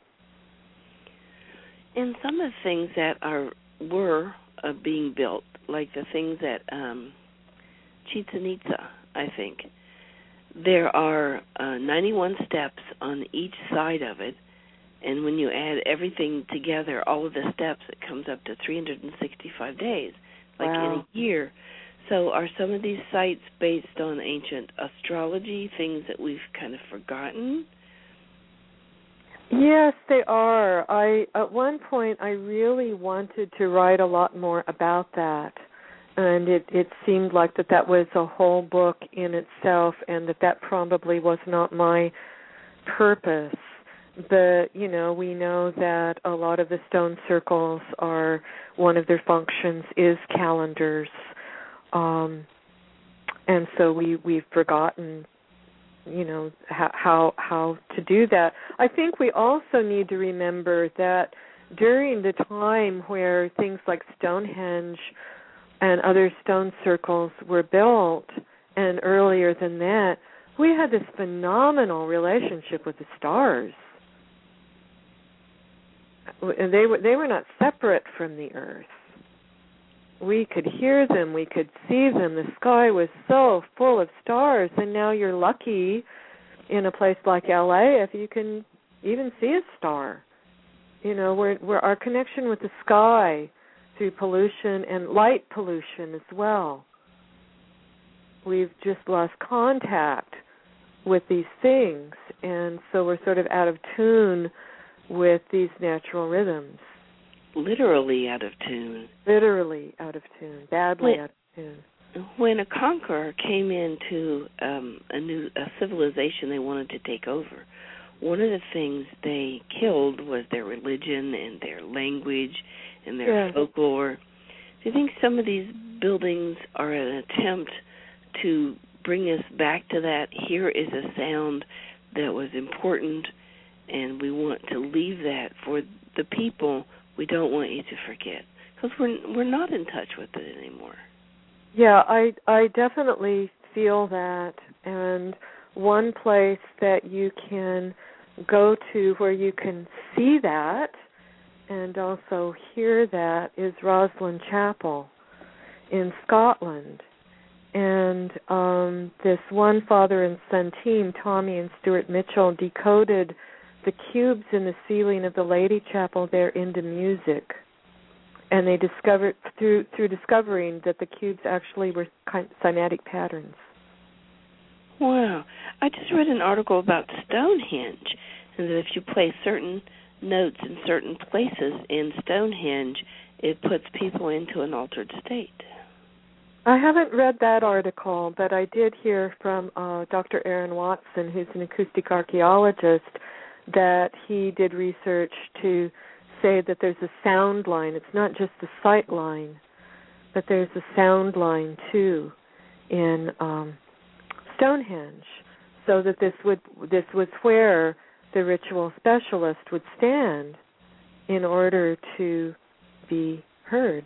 And some of the things that are were uh, being built, like the things at um, Chichen Itza, I think, there are uh, ninety-one steps on each side of it. And when you add everything together, all of the steps, it comes up to three hundred sixty-five days, like wow. in a year. So are some of these sites based on ancient astrology, things that we've kind of forgotten? Yes, they are. I at one point I really wanted to write a lot more about that, and it, it seemed like that that was a whole book in itself, and that that probably was not my purpose. But, you know, we know that a lot of the stone circles are, one of their functions is calendars. Um, and so we, we've forgotten, you know, how, how how to do that. I think we also need to remember that during the time where things like Stonehenge and other stone circles were built, and earlier than that, we had this phenomenal relationship with the stars. And they were they were not separate from the earth. We could hear them, we could see them. The sky was so full of stars, and now you're lucky in a place like L A if you can even see a star. You know, we're, we're our connection with the sky through pollution and light pollution as well. We've just lost contact with these things, and so we're sort of out of tune with these natural rhythms. Literally out of tune. Literally out of tune, badly when, out of tune. When a conqueror came into um, a new a civilization they wanted to take over, one of the things they killed was their religion and their language and their yeah. folklore. Do you think some of these buildings are an attempt to bring us back to that? Here is a sound that was important, and we want to leave that for the people. We don't want you to forget, because we're we're not in touch with it anymore. Yeah, I I definitely feel that. And one place that you can go to where you can see that and also hear that is Roslin Chapel in Scotland. And um, this one father and son team, Tommy and Stuart Mitchell, decoded the cubes in the ceiling of the Lady Chapel there into music. And they discovered, through through discovering that the cubes actually were cymatic patterns. Wow. I just read an article about Stonehenge, and that if you play certain notes in certain places in Stonehenge, it puts people into an altered state. I haven't read that article, but I did hear from uh, Doctor Aaron Watson, who's an acoustic archaeologist, that he did research to say that there's a sound line. It's not just the sight line, but there's a sound line, too, in um, Stonehenge, so that this would this was where the ritual specialist would stand in order to be heard.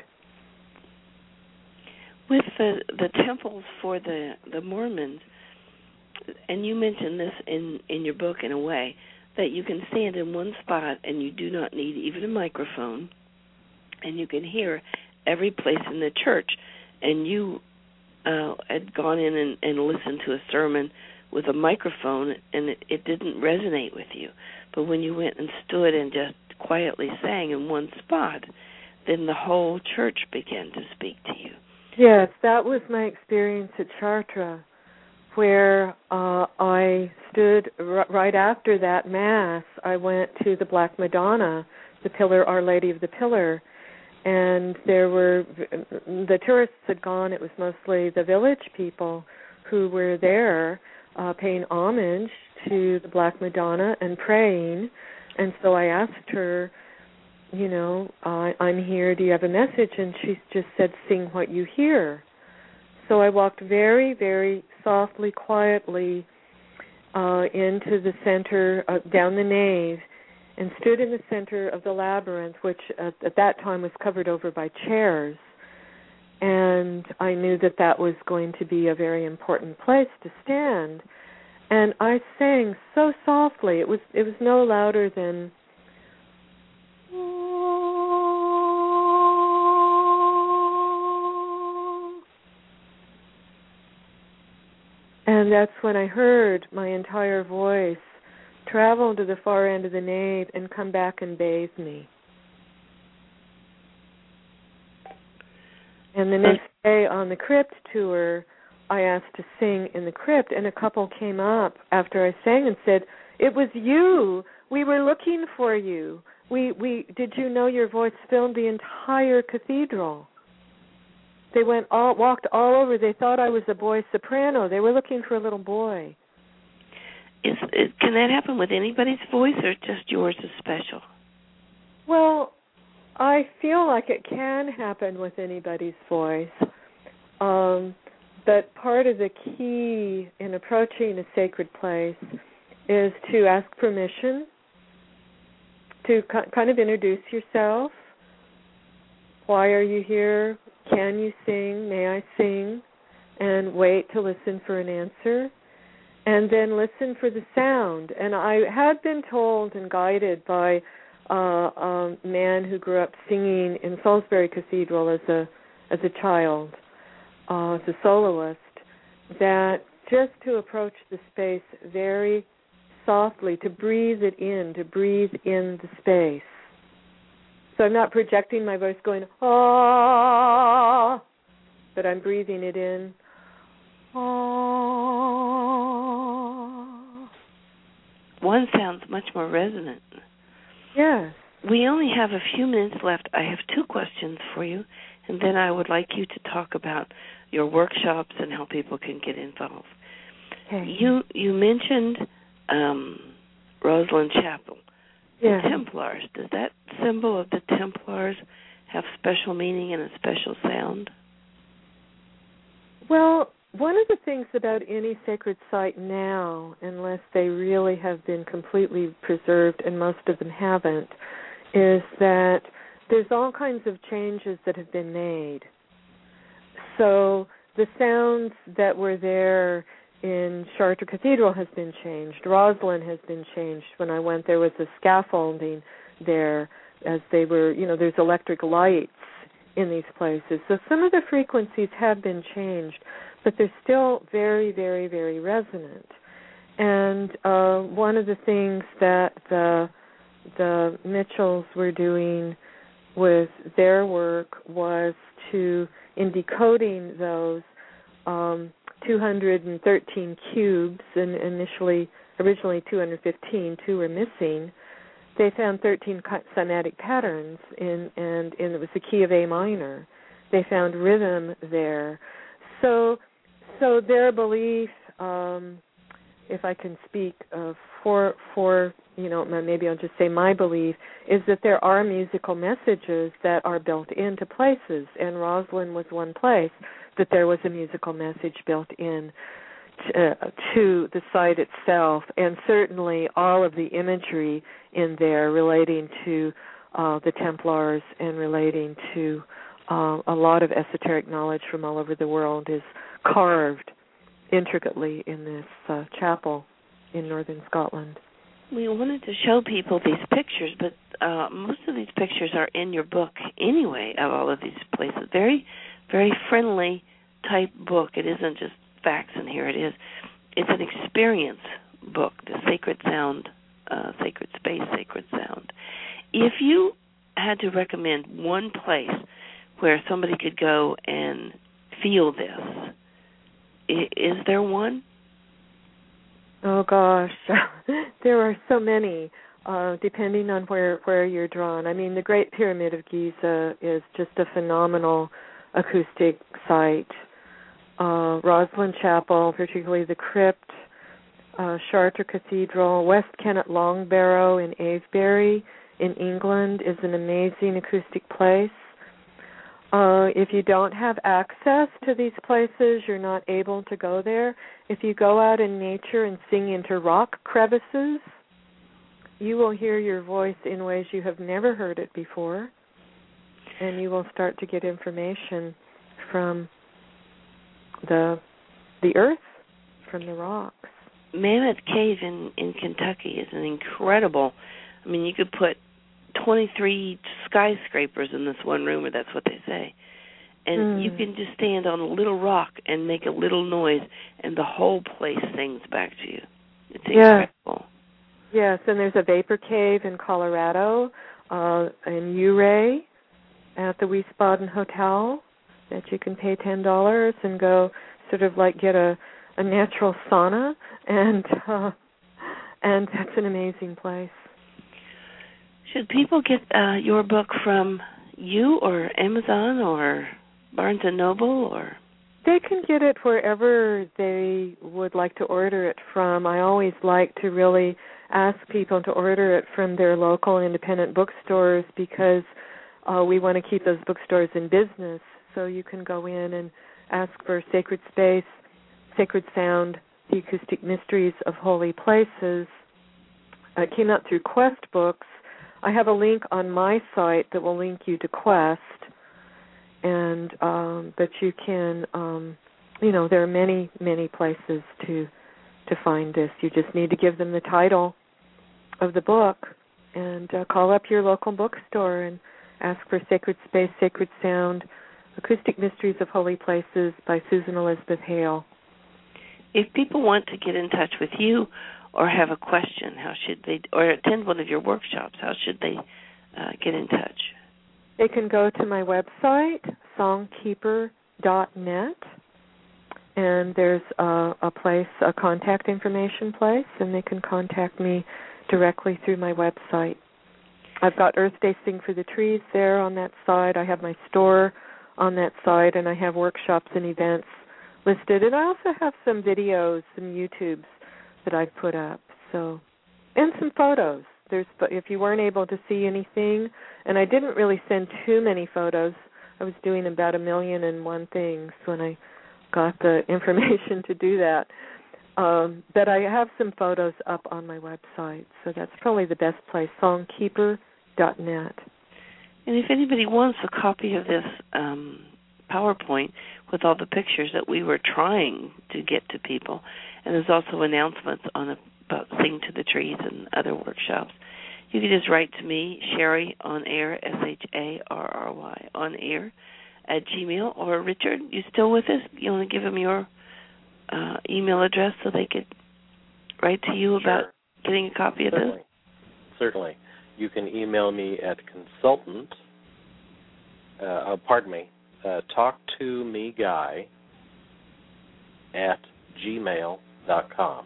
With the, the temples for the, the Mormons, and you mentioned this in, in your book in a way, that you can stand in one spot and you do not need even a microphone, and you can hear every place in the church. And you uh, had gone in and, and listened to a sermon with a microphone, and it, it didn't resonate with you. But when you went and stood and just quietly sang in one spot, then the whole church began to speak to you. Yes, that was my experience at Chartres, where uh, I stood r- right after that Mass. I went to the Black Madonna, the Pillar, Our Lady of the Pillar, and there were, the tourists had gone. It was mostly the village people who were there uh, paying homage to the Black Madonna and praying. And so I asked her, you know, uh, I'm here, do you have a message? And she just said, sing what you hear. So I walked very, very softly, quietly uh, into the center, uh, down the nave, and stood in the center of the labyrinth, which uh, at that time was covered over by chairs. And I knew that that was going to be a very important place to stand. And I sang so softly. It was it was no louder than, and that's when I heard my entire voice travel to the far end of the nave and come back and bathe me. And the next day on the crypt tour, I asked to sing in the crypt, and a couple came up after I sang and said, "It was you. We were looking for you. We we did you know your voice filled the entire cathedral?" They went all walked all over. They thought I was a boy soprano. They were looking for a little boy. Is, is can that happen with anybody's voice, or just yours is special? Well, I feel like it can happen with anybody's voice. Um, but part of the key in approaching a sacred place is to ask permission, to kind of introduce yourself. Why are you here? Can you sing? May I sing? And wait to listen for an answer. And then listen for the sound. And I had been told and guided by uh, a man who grew up singing in Salisbury Cathedral as a as a child, uh, as a soloist, that just to approach the space very softly, to breathe it in, to breathe in the space. So I'm not projecting my voice going, ah, but I'm breathing it in. Ah. One sounds much more resonant. Yes. We only have a few minutes left. I have two questions for you, and then I would like you to talk about your workshops and how people can get involved. Okay. You you mentioned um, Roslin Chapel. Yes. The Templars, does that symbol of the Templars have special meaning and a special sound? Well, one of the things about any sacred site now, unless they really have been completely preserved, and most of them haven't, is that there's all kinds of changes that have been made. So the sounds that were there in Chartres Cathedral has been changed. Roslyn has been changed. When I went, there was a scaffolding there as they were, you know, there's electric lights in these places. So some of the frequencies have been changed, but they're still very, very, very resonant. And uh, one of the things that the the Mitchells were doing with their work was to, in decoding those um, two hundred thirteen cubes, and initially, originally two hundred fifteen, two were missing, they found thirteen somatic patterns, in, and, and it was the key of A minor. They found rhythm there. So, so their belief, um, if I can speak uh, for, for, you know, maybe I'll just say my belief, is that there are musical messages that are built into places, and Roslyn was one place that there was a musical message built in to, uh, to the site itself, and certainly all of the imagery in there relating to uh, the Templars and relating to uh, a lot of esoteric knowledge from all over the world is carved intricately in this uh, chapel in northern Scotland. We wanted to show people these pictures, but uh, most of these pictures are in your book anyway, of all of these places. Very, very friendly type book. It isn't just facts and here it is. It's an experience book, the Sacred Sound, uh, Sacred Space, Sacred Sound. If you had to recommend one place where somebody could go and feel this, is there one? Oh gosh, there are so many, uh, depending on where, where you're drawn. I mean, the Great Pyramid of Giza is just a phenomenal acoustic site. Uh, Roslyn Chapel, particularly the crypt, uh, Chartres Cathedral, West Kennet Longbarrow in Avebury in England is an amazing acoustic place. Uh, if you don't have access to these places, you're not able to go there. If you go out in nature and sing into rock crevices, you will hear your voice in ways you have never heard it before, and you will start to get information from the the earth, from the rocks. Mammoth Cave in, in Kentucky is an incredible, I mean, you could put twenty-three skyscrapers in this one room, or that's what they say. And mm. you can just stand on a little rock and make a little noise, and the whole place sings back to you. It's incredible. Yes, and there's a vapor cave in Colorado, uh, in Ouray at the Wiesbaden Hotel that you can pay ten dollars and go sort of like get a, a natural sauna, and uh, and that's an amazing place. Should people get uh, your book from you or Amazon or Barnes and Noble, or? They can get it wherever they would like to order it from. I always like to really ask people to order it from their local independent bookstores because uh, we want to keep those bookstores in business. So you can go in and ask for Sacred Space, Sacred Sound, The Acoustic Mysteries of Holy Places. It came out through Quest Books. I have a link on my site that will link you to Quest, and um, but you can, um, you know, there are many, many places to to find this. You just need to give them the title of the book and uh, call up your local bookstore and ask for Sacred Space, Sacred Sound, Acoustic Mysteries of Holy Places by Susan Elizabeth Hale. If people want to get in touch with you or have a question, how should they, or attend one of your workshops, how should they uh, get in touch? They can go to my website, songkeeper dot net, and there's a, a place, a contact information place, and they can contact me directly through my website. I've got Earth Day Sing for the Trees there on that side. I have my store on that side, and I have workshops and events listed. And I also have some videos, some YouTubes that I've put up, so, and some photos. There's, if you weren't able to see anything, and I didn't really send too many photos. I was doing about a million and one things when I got the information to do that. Um, but I have some photos up on my website, so that's probably the best place, songkeeper dot net. And if anybody wants a copy of this um, PowerPoint, with all the pictures that we were trying to get to people. And there's also announcements on a, about Sing to the Trees and other workshops. You can just write to me, Sharry on air, S H A R R Y, on air, at Gmail. Or Richard, you still with us? You want to give them your uh, email address so they could write to you about Sure. getting a copy of Certainly. this? Certainly. You can email me at consultant, uh, uh, pardon me, uh, talk to me guy at gmail dot com.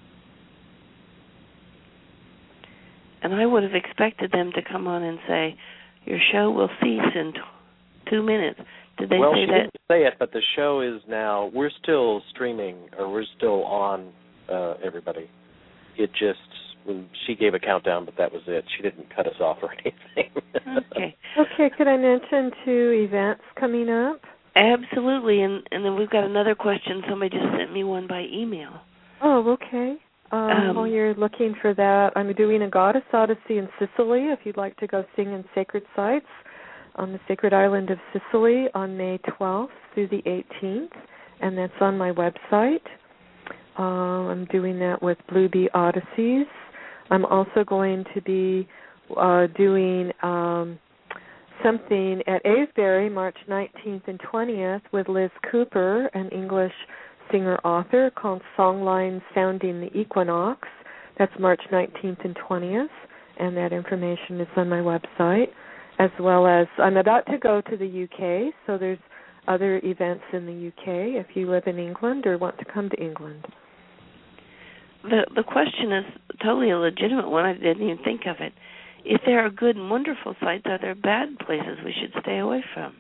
And I would have expected them to come on and say, your show will cease in t- two minutes. Did they well, say she that? didn't say it, but the show is now, we're still streaming, or we're still on, uh, everybody. It just, when she gave a countdown, but that was it. She didn't cut us off or anything. Okay. Okay, could I mention two events coming up? Absolutely. And, and then we've got another question. Somebody just sent me one by email. Oh, okay. Um, Um, while you're looking for that, I'm doing a Goddess Odyssey in Sicily, if you'd like to go sing in sacred sites on the sacred island of Sicily on May twelfth through the eighteenth, and that's on my website. Uh, I'm doing that with Blue Bee Odysseys. I'm also going to be uh, doing um, something at Avebury, March nineteenth and twentieth, with Liz Cooper, an English singer-author, called Songlines Sounding the Equinox. That's March nineteenth and twentieth, and that information is on my website, as well as I'm about to go to the U K, so there's other events in the U K if you live in England or want to come to England. The the question is totally a legitimate one. I didn't even think of it. If there are good and wonderful sites, are there bad places we should stay away from?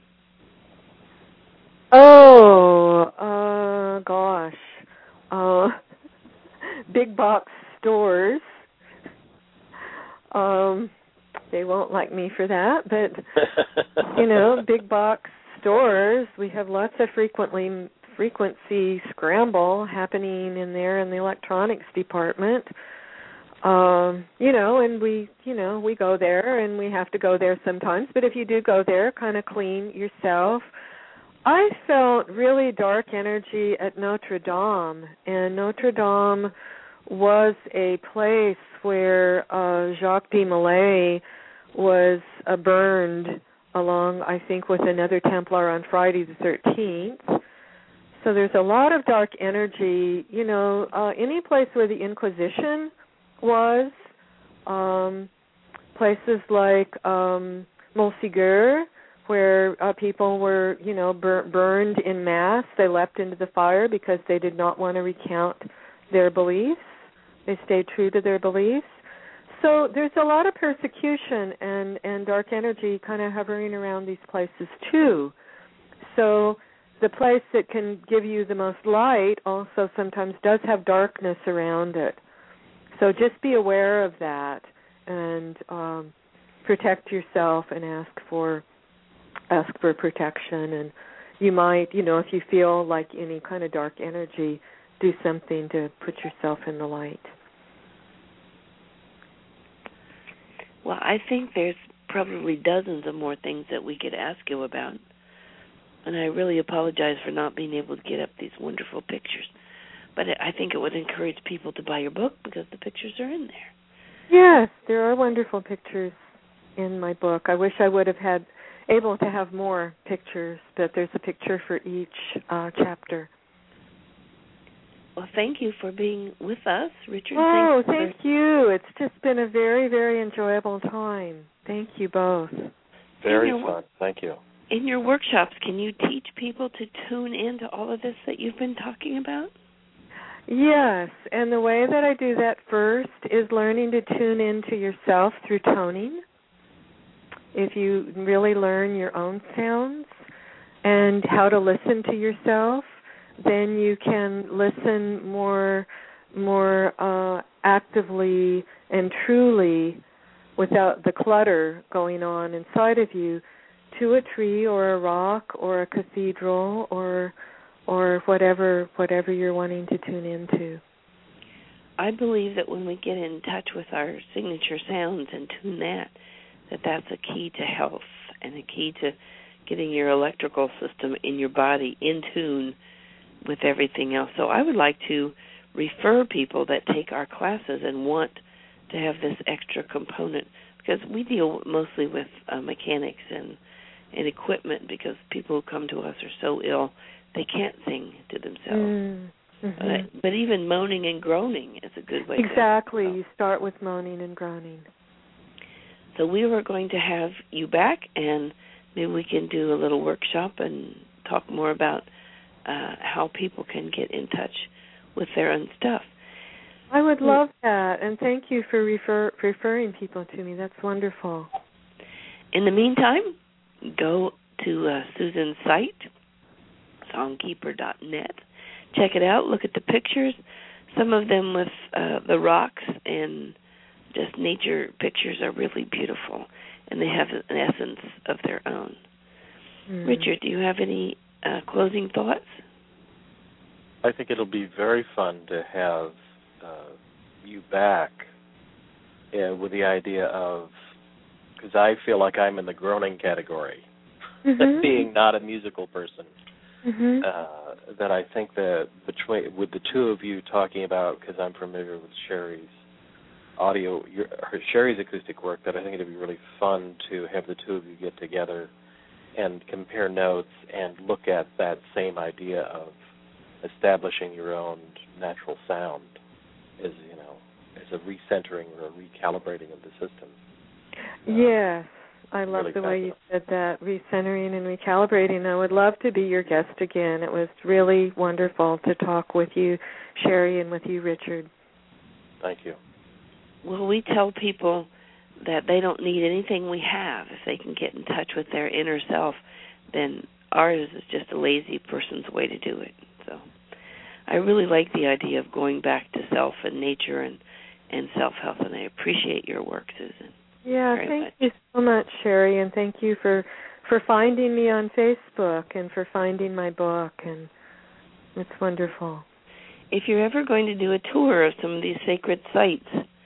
Oh, uh, gosh. Uh, big box stores. Um, they won't like me for that, but, you know, big box stores, we have lots of frequently frequency scramble happening in there in the electronics department. Um, you know, and we, you know, we go there and we have to go there sometimes, but if you do go there, kind of clean yourself. I felt really dark energy at Notre Dame, and Notre Dame was a place where uh, Jacques de Molay was uh, burned along, I think, with another Templar on Friday the thirteenth. So there's a lot of dark energy, you know, uh, any place where the Inquisition was, um, places like um, Montségur, where uh, people were, you know, bur- burned in mass. They leapt into the fire because they did not want to recount their beliefs. They stayed true to their beliefs. So there's a lot of persecution and, and dark energy kind of hovering around these places too. So the place that can give you the most light also sometimes does have darkness around it. So just be aware of that and um, protect yourself and ask for ask for protection. And you might, you know, if you feel like any kind of dark energy, do something to put yourself in the light. Well, I think there's probably dozens of more things that we could ask you about. And I really apologize for not being able to get up these wonderful pictures. But I think it would encourage people to buy your book because the pictures are in there. Yes, there are wonderful pictures in my book. I wish I would have had able to have more pictures, but there's a picture for each uh, chapter. Well, thank you for being with us, Richard. Oh, Thanks thank you. It's just been a very, very enjoyable time. Thank you both. Very In your, fun. Thank you. In your workshops, can you teach people to tune into all of this that you've been talking about? Yes, and the way that I do that first is learning to tune into yourself through toning. If you really learn your own sounds and how to listen to yourself, then you can listen more more uh, actively and truly without the clutter going on inside of you to a tree or a rock or a cathedral or or whatever whatever you're wanting to tune into. I believe that when we get in touch with our signature sounds and tune that, that that's a key to health and a key to getting your electrical system in your body in tune with everything else. So I would like to refer people that take our classes and want to have this extra component, because we deal mostly with uh, mechanics and, and equipment, because people who come to us are so ill they can't sing to themselves. Mm-hmm. But, but even moaning and groaning is a good way exactly. to Exactly. You start with moaning and groaning. So we were going to have you back, and maybe we can do a little workshop and talk more about uh, how people can get in touch with their own stuff. I would love that, and thank you for refer, referring people to me. That's wonderful. In the meantime, go to uh, Susan's site, songkeeper dot net. Check it out. Look at the pictures. Some of them with uh, the rocks and just nature pictures are really beautiful, and they have an essence of their own. Mm. Richard, do you have any uh, closing thoughts? I think it'll be very fun to have uh, you back uh, with the idea of, because I feel like I'm in the groaning category, mm-hmm. being not a musical person. Mm-hmm. Uh, that I think that between with the two of you talking about, because I'm familiar with Sherry's audio, your, her Sherry's acoustic work, that I think it'd be really fun to have the two of you get together and compare notes and look at that same idea of establishing your own natural sound as, you know, as a recentering or a recalibrating of the system. Yes. I love really the fabulous. way you said that, recentering and recalibrating. I would love to be your guest again. It was really wonderful to talk with you, Sherry, and with you, Richard. Thank you. Well, we tell people that they don't need anything we have. If they can get in touch with their inner self, then ours is just a lazy person's way to do it. So I really like the idea of going back to self and nature and, and self-health, and I appreciate your work, Susan. Yeah, thank you so much, Sherry, and thank you for, for finding me on Facebook and for finding my book, and it's wonderful. If you're ever going to do a tour of some of these sacred sites,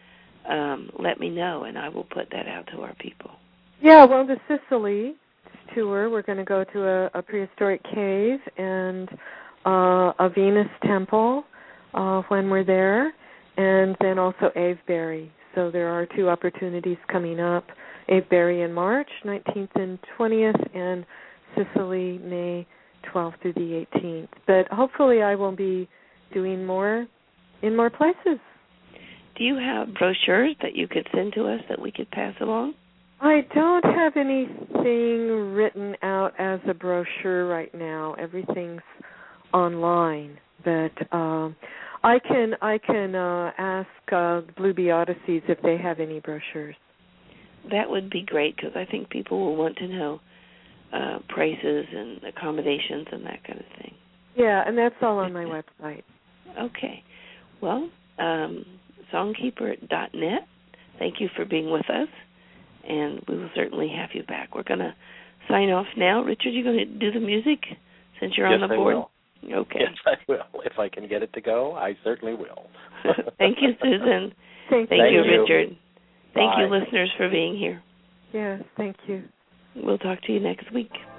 um, let me know, and I will put that out to our people. Yeah, well, the Sicily tour, we're going to go to a, a prehistoric cave and uh, a Venus temple uh, when we're there, and then also Avebury. So there are two opportunities coming up, Avebury in March, nineteenth and twentieth, and Sicily, May twelfth through the eighteenth. But hopefully I will be doing more in more places. Do you have brochures that you could send to us that we could pass along? I don't have anything written out as a brochure right now. Everything's online, but um, I can I can uh, ask uh, Blue Bee Odysseys if they have any brochures. That would be great, because I think people will want to know uh, prices and accommodations and that kind of thing. Yeah, and that's all on my website. Okay. Well, um, songkeeper dot net, thank you for being with us, and we will certainly have you back. We're going to sign off now. Richard, you going to do the music since you're yes, on the I board? Will. Okay. Yes, I will. If I can get it to go, I certainly will. Thank you, Susan. Thank, thank you, you, Richard. Thank Bye. you, listeners, for being here. Yes, thank you. We'll talk to you next week.